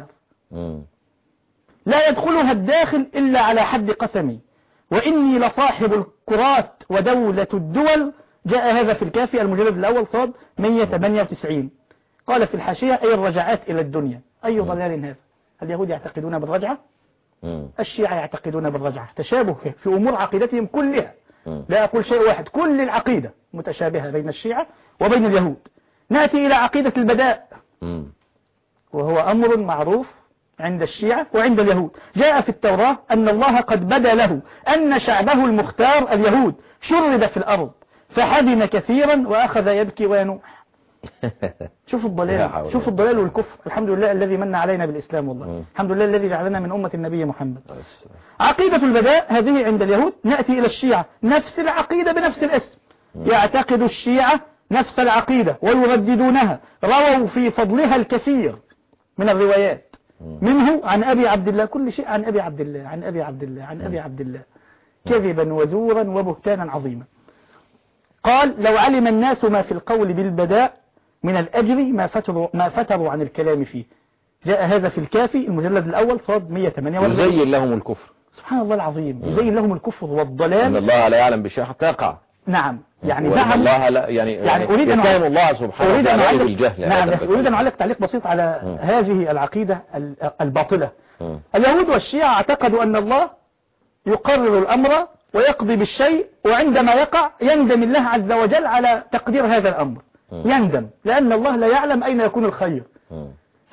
لا يدخلها الداخل إلا على حد قسمي وإني لصاحب الكرات ودولة الدول. جاء هذا في الكافي المجلد الأول صاد 198. قال في الحاشية أي الرجعات إلى الدنيا. أي ضلال هذا؟ اليهود يعتقدون بالرجعة، الشيعة يعتقدون بالرجعة. تشابه في أمور عقيدتهم كلها. لا أقول شيء واحد، كل العقيدة متشابهة بين الشيعة وبين اليهود. نأتي إلى عقيدة البداء وهو أمر معروف عند الشيعة وعند اليهود. جاء في التوراة أن الله قد بدا له أن شعبه المختار اليهود شرد في الأرض فحزن كثيرا وأخذ يبكي وينوح. شوف الضلال، شوف الضلال والكفر. الحمد لله الذي من علينا بالإسلام والله. الحمد لله الذي جعلنا من أمة النبي محمد. عقيدة البداء هذه عند اليهود. نأتي إلى الشيعة نفس العقيدة بنفس الاسم. يعتقد الشيعة نفس العقيدة ويرددونها. رووا في فضلها الكثير من الروايات منه عن أبي عبد الله كل شيء عن أبي عبد الله عن أبي عبد الله عن أبي عبد الله كذبا وزورا وبهتانا عظيما. قال لو علم الناس ما في القول بالبداء من الأجر ما فتروا عن الكلام فيه. جاء هذا في الكافي المجلد الأول صاد 148. يزين لهم الكفر. سبحان الله العظيم. يزين لهم الكفر والضلال. إن الله لا يعلم بشيء حتى يقع. نعم يعني زعم الله لا يعني أريد أن يتهم الله سبحانه وتعالى بالجهل. نعم أريد أن أعلق تعليق بسيط على هذه العقيدة الباطلة. اليهود والشيعة اعتقدوا أن الله يقرر الأمر ويقضي بالشيء وعندما يقع يندم الله عز وجل على تقدير هذا الأمر. يندم لأن الله لا يعلم أين يكون الخير.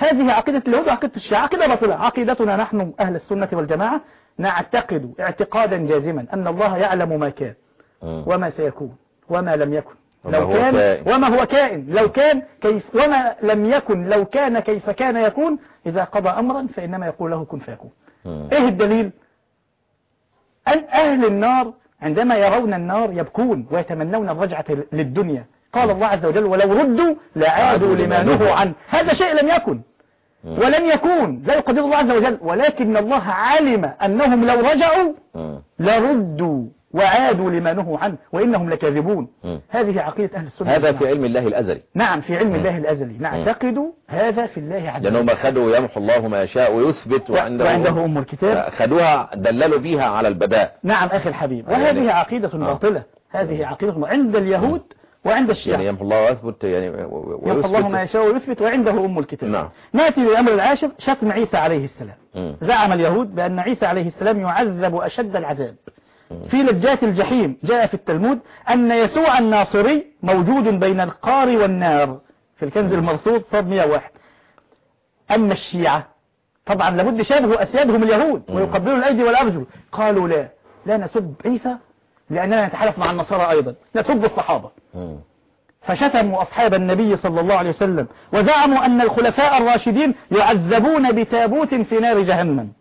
هذه عقيدة اليهود وعقيدة الشيعة، عقيدة باطلة. عقيدتنا نحن أهل السنة والجماعة نعتقد اعتقادا جازما أن الله يعلم ما كان وما سيكون وما لم يكن لو كان وما هو كائن لو كان كيف وما لم يكن لو كان كيف كان يكون. إذا قضى أمرا فإنما يقول له كن فيكون. إيه الدليل؟ أن أهل النار عندما يرون النار يبكون ويتمنون الرجعة للدنيا. قال الله عز وجل ولو ردوا لعادوا لما نهوا عنه. هذا شيء لم يكن ولن يكون، لا يقدر الله عز وجل، ولكن الله علم أنهم لو رجعوا لردوا وعادوا لما نهوا عنه وإنهم لكاذبون. هذه عقيدة أهل السنة. هذا في علم الله الأزلي. نعم في علم الله الأزلي نعتقد هذا في الله عز وجل. لأنهم أخذوا يمحو الله ما يشاء ويثبت وعنده أم الكتاب، أخذوها دللوا بها على البداء. نعم أخي الحبيب، وهذه عقيدة باطلة. هذه عقيدة عند اليهود وعند الشيعة. يعني يمحو الله ويثبت، يعني يمحو الله ما يشاء ويثبت وعنده أم الكتاب. نعم. نأتي للأمر العاشر، شتم عيسى عليه السلام. زعم اليهود بأن عيسى عليه السلام يعذب أشد العذاب في لجات الجحيم. جاء في التلمود أن يسوع الناصري موجود بين القار والنار في الكنز المرصود صاد 101. أما الشيعة طبعا لابد شابه أسيادهم اليهود ويقبلوا الأيدي والأرجل، قالوا لا نسب عيسى لأننا نتحالف مع النصارى أيضا، نسب الصحابة. فشتموا أصحاب النبي صلى الله عليه وسلم وزعموا أن الخلفاء الراشدين يعذبون بتابوت في نار جهنم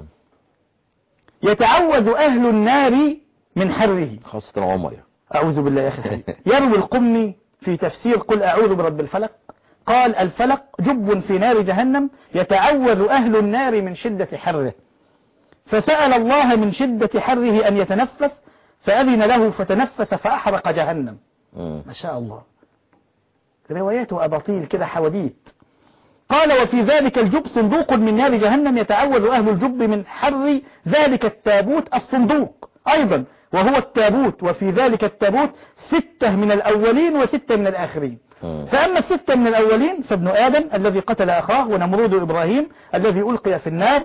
يتعوذ أهل النار من حره، خاصة عمر. أعوذ بالله يا أخي. يروي القمي في تفسير قل أعوذ برب الفلق قال الفلق جب في نار جهنم يتعوذ أهل النار من شدة حره، فسأل الله من شدة حره أن يتنفس فأذن له فتنفس فأحرق جهنم. ما شاء الله، روايات وأباطيل كده حواديت. قال وفي ذلك الجب صندوق من نار جهنم يتعوذ أهل الجب من حر ذلك التابوت الصندوق أيضا وهو التابوت، وفي ذلك التابوت 6 من الأولين و6 من الآخرين. فأما 6 من الأولين فابن آدم الذي قتل أخاه ونمرود إبراهيم الذي ألقي في النار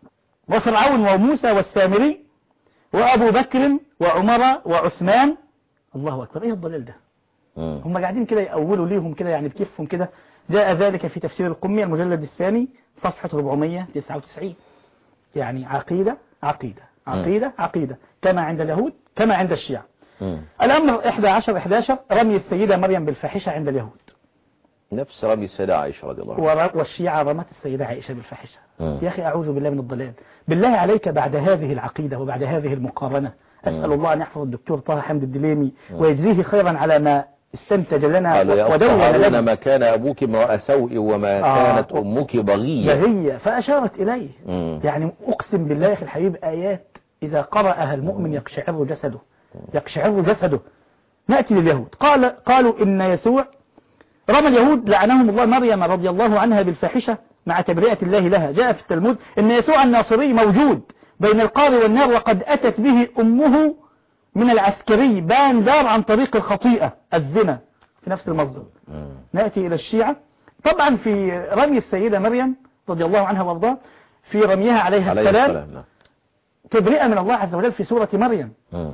وفرعون وموسى والسامري وأبو بكر وعمر وعثمان. الله أكبر، إيه الضلال ده؟ هم قاعدين كده يأولوا ليهم كده يعني بكيفهم كده. جاء ذلك في تفسير القمي المجلد الثاني صفحة 499. يعني عقيدة عقيدة عقيدة عقيدة كما عند اليهود كما عند الشيعة. الأمر 11 رمي السيدة مريم بالفاحشة عند اليهود، نفس رمي السيدة عائشة رضي الله عنها، والشيعة رمت السيدة عائشة بالفاحشة. يا أخي أعوذ بالله من الضلال. بالله عليك بعد هذه العقيدة وبعد هذه المقارنة أسأل الله أن يحفظ الدكتور طه حمد الدليمي ويجزيه خيرا على ما استنتج لنا ودون لنا ما كان أبوك امرأ سوء وما كانت أمك بغية. فأشارت إليه. يعني أقسم بالله يا أخي الحبيب آيات إذا قرأها المؤمن يقشعر جسده يقشعر جسده. نأتي لليهود. قالوا إن يسوع رمى اليهود لعنهم الله مريم رضي الله عنها بالفاحشة مع تبرئة الله لها. جاء في التلمود إن يسوع الناصري موجود بين القار والنار وقد أتت به أمه من العسكري بان دار عن طريق الخطيئة الزنا في نفس المصدر. نأتي إلى الشيعة. طبعا في رمي السيدة مريم رضي الله عنها وارضاها في رميها عليها السلام تبرئة من الله عز وجل في سورة مريم.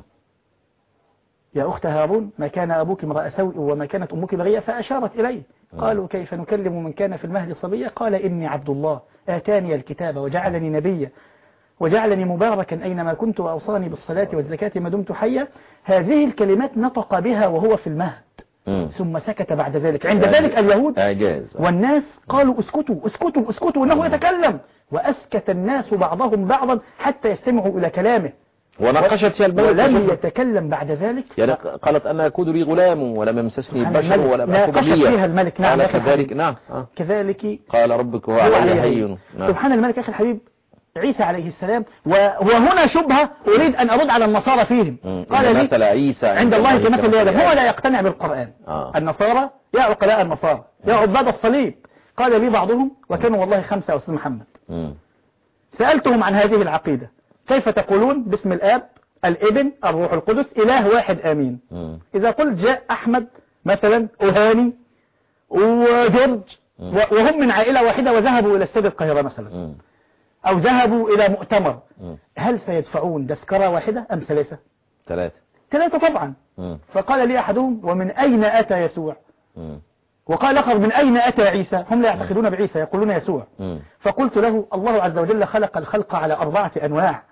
يا أخت هارون ما كان أبوك امرأ سوء وما كانت أمك بغية فأشارت إليه. قالوا كيف نكلم من كان في المهد صبيا قال إني عبد الله آتاني الكتاب وجعلني نبيا وجعلني مباركا أينما كنت وأوصاني بالصلاة والزكاة ما دمت حيا. هذه الكلمات نطق بها وهو في المهد ثم سكت بعد ذلك. عند ذلك اليهود والناس قالوا اسكتوا اسكتوا اسكتوا إنه يتكلم، وأسكت الناس بعضهم بعضا حتى يستمعوا إلى كلامه. وناقشت فيها الملك ولم يتكلم بعد ذلك. يعني قالت أنا يكون لي غلام ولم يمسسني بشر ولم أكن بغيا. فيها الملك. نعم كذلك. نعم كذلك قال ربك هو علي هين. سبحان الملك أخي الحبيب عيسى عليه السلام. وهنا شبهة أريد أن أرد على النصارى فيهم. قال لي مثل عيسى عند الله كمثل آدم. هو لا يقتنع بالقرآن. النصارى يا عقلاء النصارى يا عباد الصليب. قال لي بعضهم وكانوا والله 5 أستاذ محمد سألتهم عن هذه العقيدة كيف تقولون باسم الآب الابن الروح القدس إله واحد آمين. إذا قلت جاء أحمد مثلا أهاني وجورج وهم من عائلة واحدة وذهبوا إلى استاد القاهرة مثلا أو ذهبوا إلى مؤتمر، هل سيدفعون تذكرة واحدة أم 3؟ 3 طبعا. فقال لي أحدهم ومن أين أتى يسوع؟ وقال آخر من أين أتى عيسى؟ هم لا يعتقدون بعيسى، يقولون يسوع. فقلت له الله عز وجل خلق الخلق على 4 أنواع.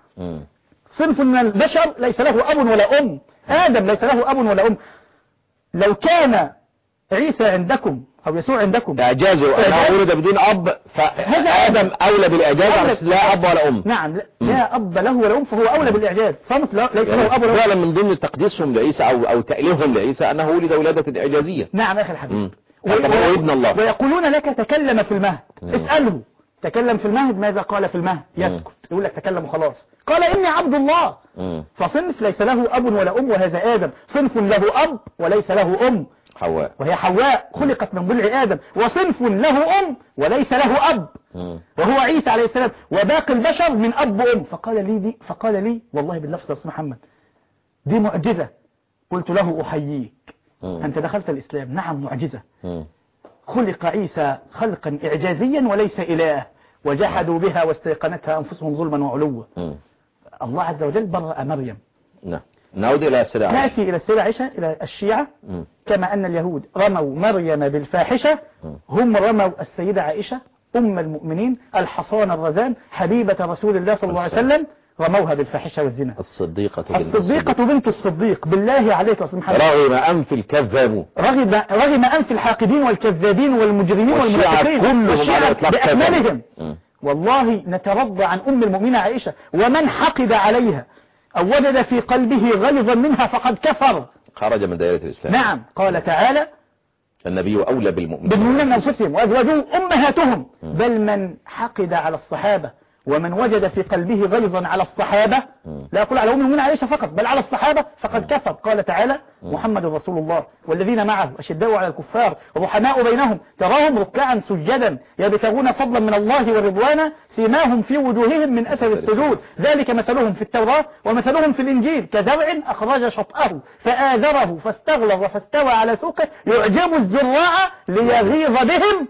صنف من البشر ليس له أب ولا أم، آدم ليس له أب ولا أم. لو كان عيسى عندكم أو يسوع عندكم إعجازه أنه ولد بدون أب، فآدم أولى بالإعجاز، لا أب ولا أم. نعم، لا أب له ولا أم، فهو أولى بالإعجاز. صنف ليس له أب ولا أم. فعلا من ضمن تقديسهم لعيسى أو تأليههم لعيسى أنه ولد ولادة إعجازية. نعم أخي الحبيب. وابن الله. ويقولون لك تكلم في المهد. اسأله تكلم في المهد ماذا قال في المهد؟ يسكت. يقول لك تكلم وخلاص. قال إني عبد الله. فصنف ليس له أب ولا أم، وهذا آدم. صنف له أب وليس له أم، حواء، وهي حواء خلقت من ضلع آدم. وصنف له أم وليس له أب، وهو عيسى عليه السلام. وباقي البشر من أب وأم. فقال لي والله باللفظ يا أستاذ محمد دي معجزة. قلت له أحييك، أنت دخلت الإسلام. نعم معجزة. خلق عيسى خلقا إعجازيا وليس إله، وجحدوا بها واستيقنتها أنفسهم ظلما وعلوا. الله عز وجل برأ مريم. نعم. نعود إلى السيدة عائشة. نأتي إلى السيدة عائشة، إلى الشيعة. كما أن اليهود رموا مريم بالفاحشة، هم رموا السيدة عائشة أم المؤمنين الحصان الرزان حبيبة رسول الله صلى الله عليه وسلم، رموها بالفاحشة والزنا. الصديقة بنت الصديق. بالله عليك يا أستاذ محمد، رغم أنف الكذاب، رغم أنف الحاقدين والكذابين والمجرمين والمنافقين والشيعة بأكملهم. والله نترضى عن أم المؤمنين عائشة. ومن حقد عليها أو وجد في قلبه غيظا منها فقد كفر، خرج من دائرة الإسلام. نعم. قال تعالى النبي أولى بالمؤمنين من أنفسهم وأزواجهم أمهاتهم. بل من حقد على الصحابة ومن وجد في قلبه غيظا على الصحابة، لا أقول على أم المؤمنين عائشة فقط بل على الصحابة، فقد كفر. قال تعالى محمد رسول الله والذين معه أشداء على الكفار رحماء بينهم تراهم ركعا سجدا يبتغون فضلا من الله ورضوانا سيماهم في وجوههم من أثر السجود ذلك مثلهم في التوراة ومثلهم في الإنجيل كزرع أخرج شطأه فآذره فاستغلظ فاستوى على سوقه يعجب الزراع ليغيظ بهم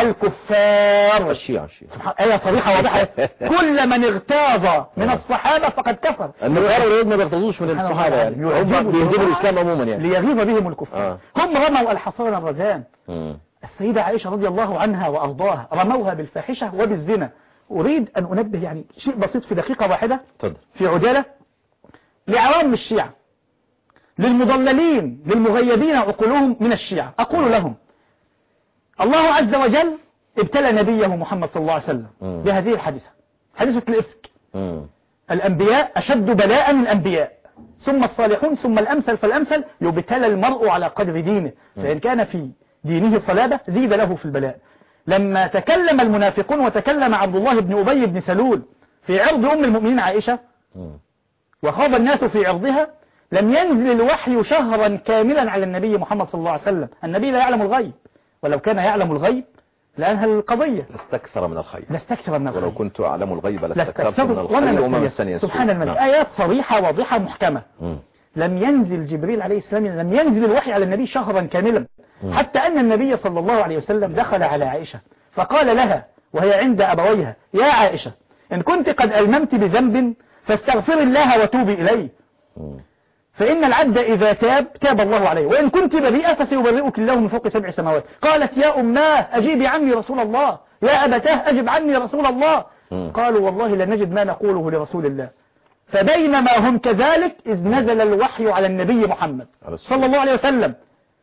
الكفار. الشيعة آية صريحة واضحة. كل من اغتاظ من الصحابة فقد كفر. النصارى واليهود ما بيغتظوش من الصحابة، يعني هم بيهدموا الإسلام عموما، يعني ليغيظ بهم الكفار. هم رموا الحصان الرزان. السيدة عائشة رضي الله عنها وأرضاها رموها بالفاحشة وبالزنا. أريد أن أنبه يعني شيء بسيط في دقيقة واحدة في عجالة لعوام الشيعة، للمضللين للمغيبين عقولهم من الشيعة. أقول لهم الله عز وجل ابتلى نبيه محمد صلى الله عليه وسلم بهذه الحادثة، حادثة الإفك. الأنبياء أشد بلاء من الأنبياء، ثم الصالحون، ثم الأمثل فالأمثل. يبتلى المرء على قدر دينه، فإن كان في دينه صلابة زيد له في البلاء. لما تكلم المنافقون وتكلم عبد الله بن أبي بن سلول في عرض أم المؤمنين عائشة وخاض الناس في عرضها، لم ينزل الوحي شهرا كاملا على النبي محمد صلى الله عليه وسلم. النبي لا يعلم الغيب، ولو كان يعلم الغيب لأنهى القضية. لاستكثر من الخير. ولو كنت أعلم الغيب لاستكثرت من الخير وما مسني السوء. سبحان الملك. آيات صريحة واضحة محكمة. لم ينزل جبريل عليه السلام، لم ينزل الوحي على النبي شهرا كاملا، حتى أن النبي صلى الله عليه وسلم دخل على عائشة فقال لها وهي عند أبويها يا عائشة إن كنت قد ألممت بذنب فاستغفر الله وتوبي إليه، فإن العبد إذا تاب الله عليه، وإن كنت بريئة فسيبرئك الله من فوق 7 سماوات. قالت يا أماه أجيبي عني رسول الله، يا أبتاه أجب عني رسول الله. قالوا والله لا نجد ما نقوله لرسول الله. فبينما هم كذلك إذ نزل الوحي على النبي محمد صلى الله عليه وسلم،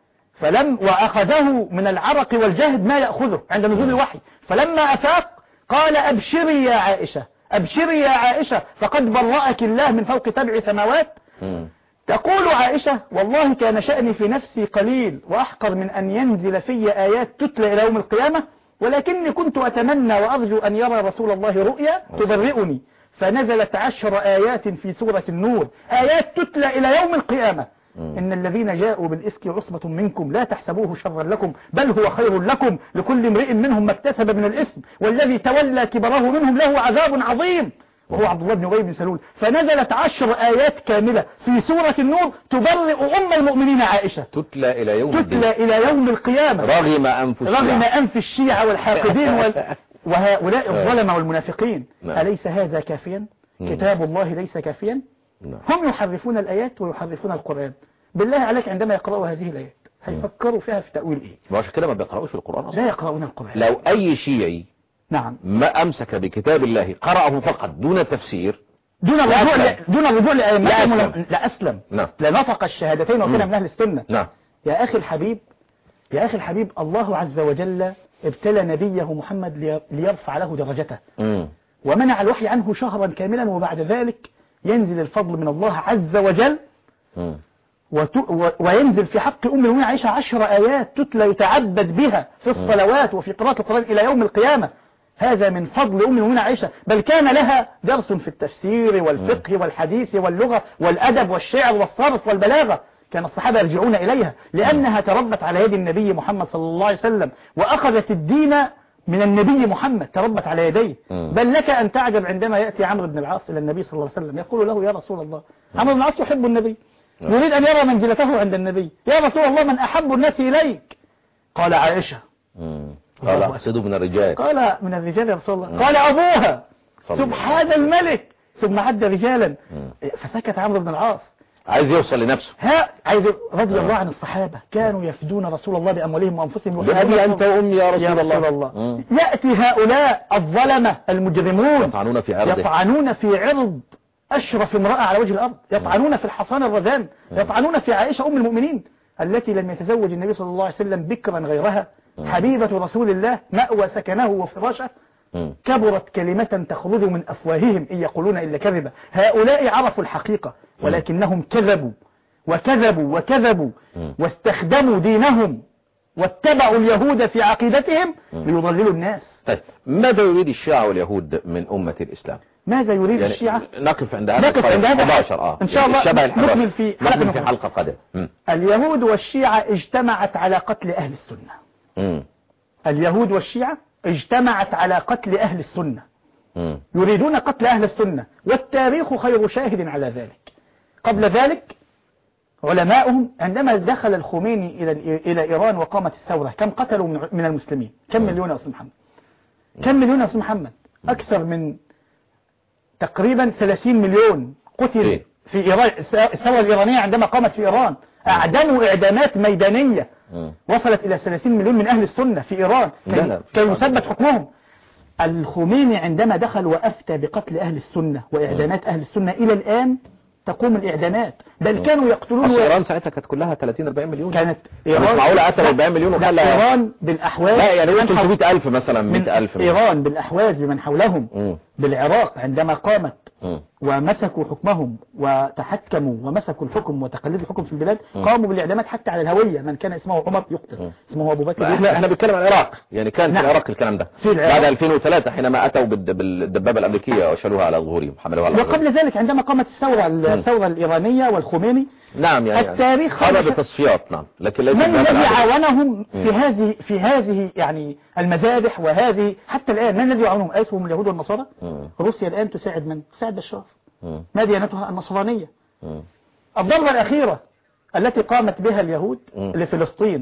وأخذه من العرق والجهد ما يأخذه عند نزول الوحي. فلما أفاق قال أبشري يا عائشة، أبشري يا عائشة فقد برأك الله من فوق 7 سماوات. تقول عائشة والله كان شأني في نفسي قليل وأحقر من أن ينزل في آيات تتلى إلى يوم القيامة، ولكني كنت أتمنى وأرجو أن يرى رسول الله رؤيا تبرئني، فنزلت 10 آيات في سورة النور، آيات تتلى إلى يوم القيامة. إن الذين جاءوا بالإفك عصبة منكم لا تحسبوه شرا لكم بل هو خير لكم لكل امرئ منهم ما اكتسب من الإثم والذي تولى كبره منهم له عذاب عظيم وهو عبد الله بن أبي بن سلول. فنزلت 10 آيات كاملة في سورة النور تبرئ أم المؤمنين عائشة، تتلى إلى يوم القيامة رغم أنف الشيعة والحاقدين وهؤلاء الظلمة والمنافقين. أليس هذا كافيا؟ كتاب الله ليس كافيا؟ هم يحرفون الآيات ويحرفون القرآن. بالله عليك عندما يقرأوا هذه الآيات هيفكروا فيها في تأويل ايه؟ ما عشان كده ما بيقرأوش القرآن أصلا. لا يقرؤون القرآن. لو أي شيعي نعم ما أمسك بكتاب الله قرأه فقط دون تفسير دون الرجوع لأئمتهم لأسلم. نعم. لنطق الشهادتين وكان من أهل السنة. نعم. يا أخي الحبيب الله عز وجل ابتلى نبيه محمد ليرفع له درجته ومنع الوحي عنه شهرا كاملا، وبعد ذلك ينزل الفضل من الله عز وجل وينزل في حق أم المؤمنين عائشة 10 آيات تتلى يتعبد بها في الصلوات وفي قراءة القرآن إلى يوم القيامة. هذا من فضل أم المؤمنين عائشة، بل كان لها درس في التفسير والفقه والحديث واللغة والأدب والشعر والصرف والبلاغة، كان الصحابة يرجعون إليها لأنها تربت على يد النبي محمد صلى الله عليه وسلم وأخذت الدين من النبي محمد، تربت على يديه. بل لك أن تعجب عندما يأتي عمرو بن العاص إلى النبي صلى الله عليه وسلم يقول له يا رسول الله، عمرو بن العاص يحب النبي يريد أن يرى منزلته عند النبي، يا رسول الله من أحب الناس إليك؟ قال عائشة. قال أحسده من الرجال. قال من الرجال يا رسول الله. قال أبوها سبحان الملك، ثم عد رجالا. فسكت عمرو بن العاص، عايز يوصل لنفسه. رضي الله عن الصحابة كانوا يفدون رسول الله بأموالهم وأنفسهم. بأبي أنت وأمي يا رسول الله. يأتي هؤلاء الظلمة المجرمون يطعنون في عرض أشرف امرأة على وجه الأرض، يطعنون في الحصان الرذان، يطعنون في عائشة أم المؤمنين التي لم يتزوج النبي صلى الله عليه وسلم بكرا غيرها، حبيبة رسول الله، مأوى سكنه وفراشه. كبرت كلمة تخرج من أفواههم إن يقولون إلا كذبا. هؤلاء عرفوا الحقيقة ولكنهم كذبوا وكذبوا وكذبوا واستخدموا دينهم واتبعوا اليهود في عقيدتهم ليضللوا الناس. طيب ماذا يريد الشيعة واليهود من أمة الإسلام؟ ماذا يريد الشيعة؟ نقف عند هذا 11 إن شاء الله نكمل في حلقة قادمة. اليهود والشيعة اجتمعت على قتل أهل السنة. اليهود والشيعة اجتمعت على قتل أهل السنة. يريدون قتل أهل السنة، والتاريخ خير شاهد على ذلك. قبل ذلك علماؤهم عندما دخل الخميني إلى إيران وقامت الثورة كم قتلوا من المسلمين؟ كم مليون يا أستاذ محمد؟ كم مليون يا أستاذ محمد؟ أكثر من تقريبا 30 مليون قتل في إيران. الثورة الإيرانية عندما قامت في إيران أعدموا إعدامات ميدانية وصلت إلى 30 مليون من أهل السنة في إيران كي يثبت حكمهم. الخميني عندما دخل وأفتى بقتل أهل السنة وإعدامات أهل السنة إلى الآن تقوم الإعدامات، بل كانوا يقتلون. إيران ساعتها كانت كلها 30-40 مليون. كانت إيران معقولة قتل 40 مليون وخلى إيران بالأحواز. لا يعني 300,000 مثلا 100,000 إيران بالأحواز بمن حولهم. بالعراق عندما قامت ومسكوا حكمهم وتحكموا ومسكوا الحكم وتقليد الحكم في البلاد قاموا بالإعدامات حتى على الهوية. من كان اسمه عمر يقتل، اسمه أبو بكر. احنا بنتكلم عن العراق، يعني كان في العراق الكلام ده بعد 2003 حينما أتوا بالدبابة الأمريكية وشالوها على ظهورهم حملوها على ظهورهم. وقبل ذلك عندما قامت الثورة الإيرانية والخميني. نعم يعني التاريخ هذا بتصفيات. نعم لكن من الذي عاونهم في هذه يعني المذابح وهذه حتى الآن؟ من الذي يعاونهم؟ أيسهم اليهود والنصارى. روسيا الآن تساعد من؟ تساعد بشار. ما ديانتها؟ النصرانية. الضربة الأخيرة التي قامت بها اليهود لفلسطين،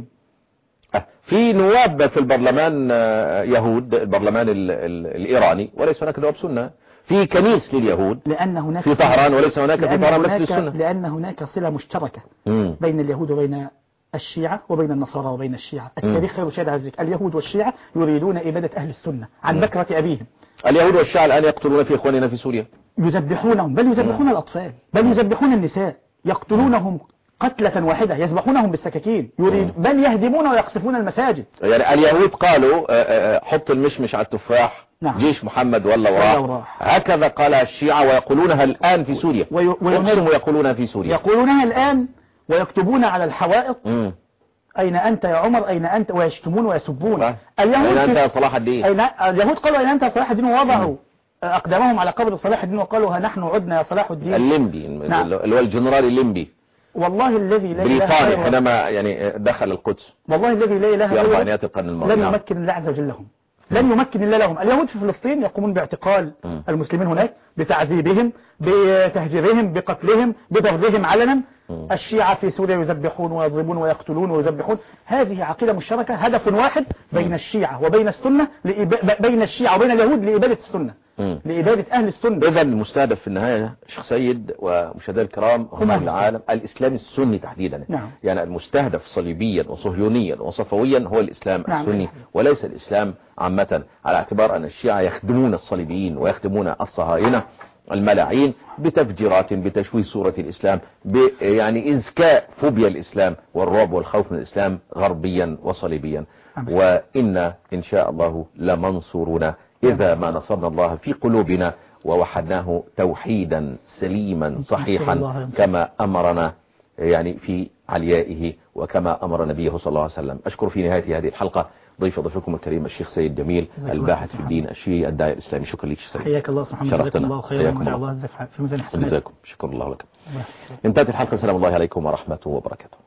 في نواب في البرلمان يهود، البرلمان الإيراني، وليس هناك نواب سنة. في كنيس لليهود لأن هناك في طهران، وليس هناك في طهران مسجد السنة. لأن هناك صلة مشتركة بين اليهود وبين الشيعة وبين النصارى وبين الشيعة. التاريخ خير شاهد على ذلك. اليهود والشيعة يريدون إبادة أهل السنة عن بكرة أبيهم. اليهود والشيعة الآن يقتلون في إخواننا في سوريا، يذبحونهم، بل يذبحون الأطفال، بل يذبحون النساء، يقتلونهم قتلة واحدة، يذبحونهم بالسكاكين، بل يهدمون ويقصفون المساجد. يعني اليهود قالوا حط المشمش على التفاح. نعم. جيش محمد ولا وراح. هكذا قال الشيعة ويقولونها الآن في سوريا. ويقولونها في سوريا، يقولونها الآن ويكتبون على الحوائط أين أنت يا عمر، أين أنت، ويشتمون ويسبون. اليهود أين أنت يا صلاح الدين. اليهود قالوا أين أنت يا صلاح الدين، ووضعوا أقدامهم على قبر صلاح الدين وقالوا ها نحن عدنا يا صلاح الدين. الليمبي. نعم. اللي هو الجنرال الليمبي. والله الذي لا إله إلا هو حينما يعني دخل القدس. والله الذي لا إله إلا هو لن يمكن الله عز وجل لهم. لن يمكن الله لهم. اليهود في فلسطين يقومون باعتقال المسلمين هناك، بتعذيبهم، بتهجيرهم، بقتلهم، بضربهم علنا. الشيعة في سوريا يذبحون ويضربون ويقتلون ويذبحون. هذه عقيدة مشتركة، هدف واحد بين الشيعة وبين السنة، بين الشيعة وبين اليهود لإبادة السنة. لإبادة أهل السنة. إذا المستهدف في النهاية شيخ سيد ومشاهدينا الكرام هم العالم الإسلامي السني تحديدا. نعم. يعني المستهدف صليبيا وصهيونيا وصفويا هو الإسلام السني وليس الإسلام عامة، على اعتبار أن الشيعة يخدمون الصليبيين ويخدمون الصهاينة الملاعين بتفجيرات، بتشويه صورة الإسلام، يعني إزكاء فوبيا الإسلام والرعب والخوف من الإسلام غربيا وصليبيا. وإن إن شاء الله لمنصورون إذا ما نصرنا الله في قلوبنا ووحدناه توحيدا سليما صحيحا كما أمرنا يعني في عليائه وكما أمر نبيه صلى الله عليه وسلم. أشكر في نهاية هذه الحلقة ضيفكم الكريم الشيخ سيد جميل الباحث في الدين الشيعي الداعية الإسلامي. شكرا لك سيد. حياك الله سبحانه وتعالى. جزاكم الله خيرا وجعل الله في ميزان حسناتكم. شكرا الله لكم. انتهت الحلقة. سلام الله عليكم ورحمته وبركاته.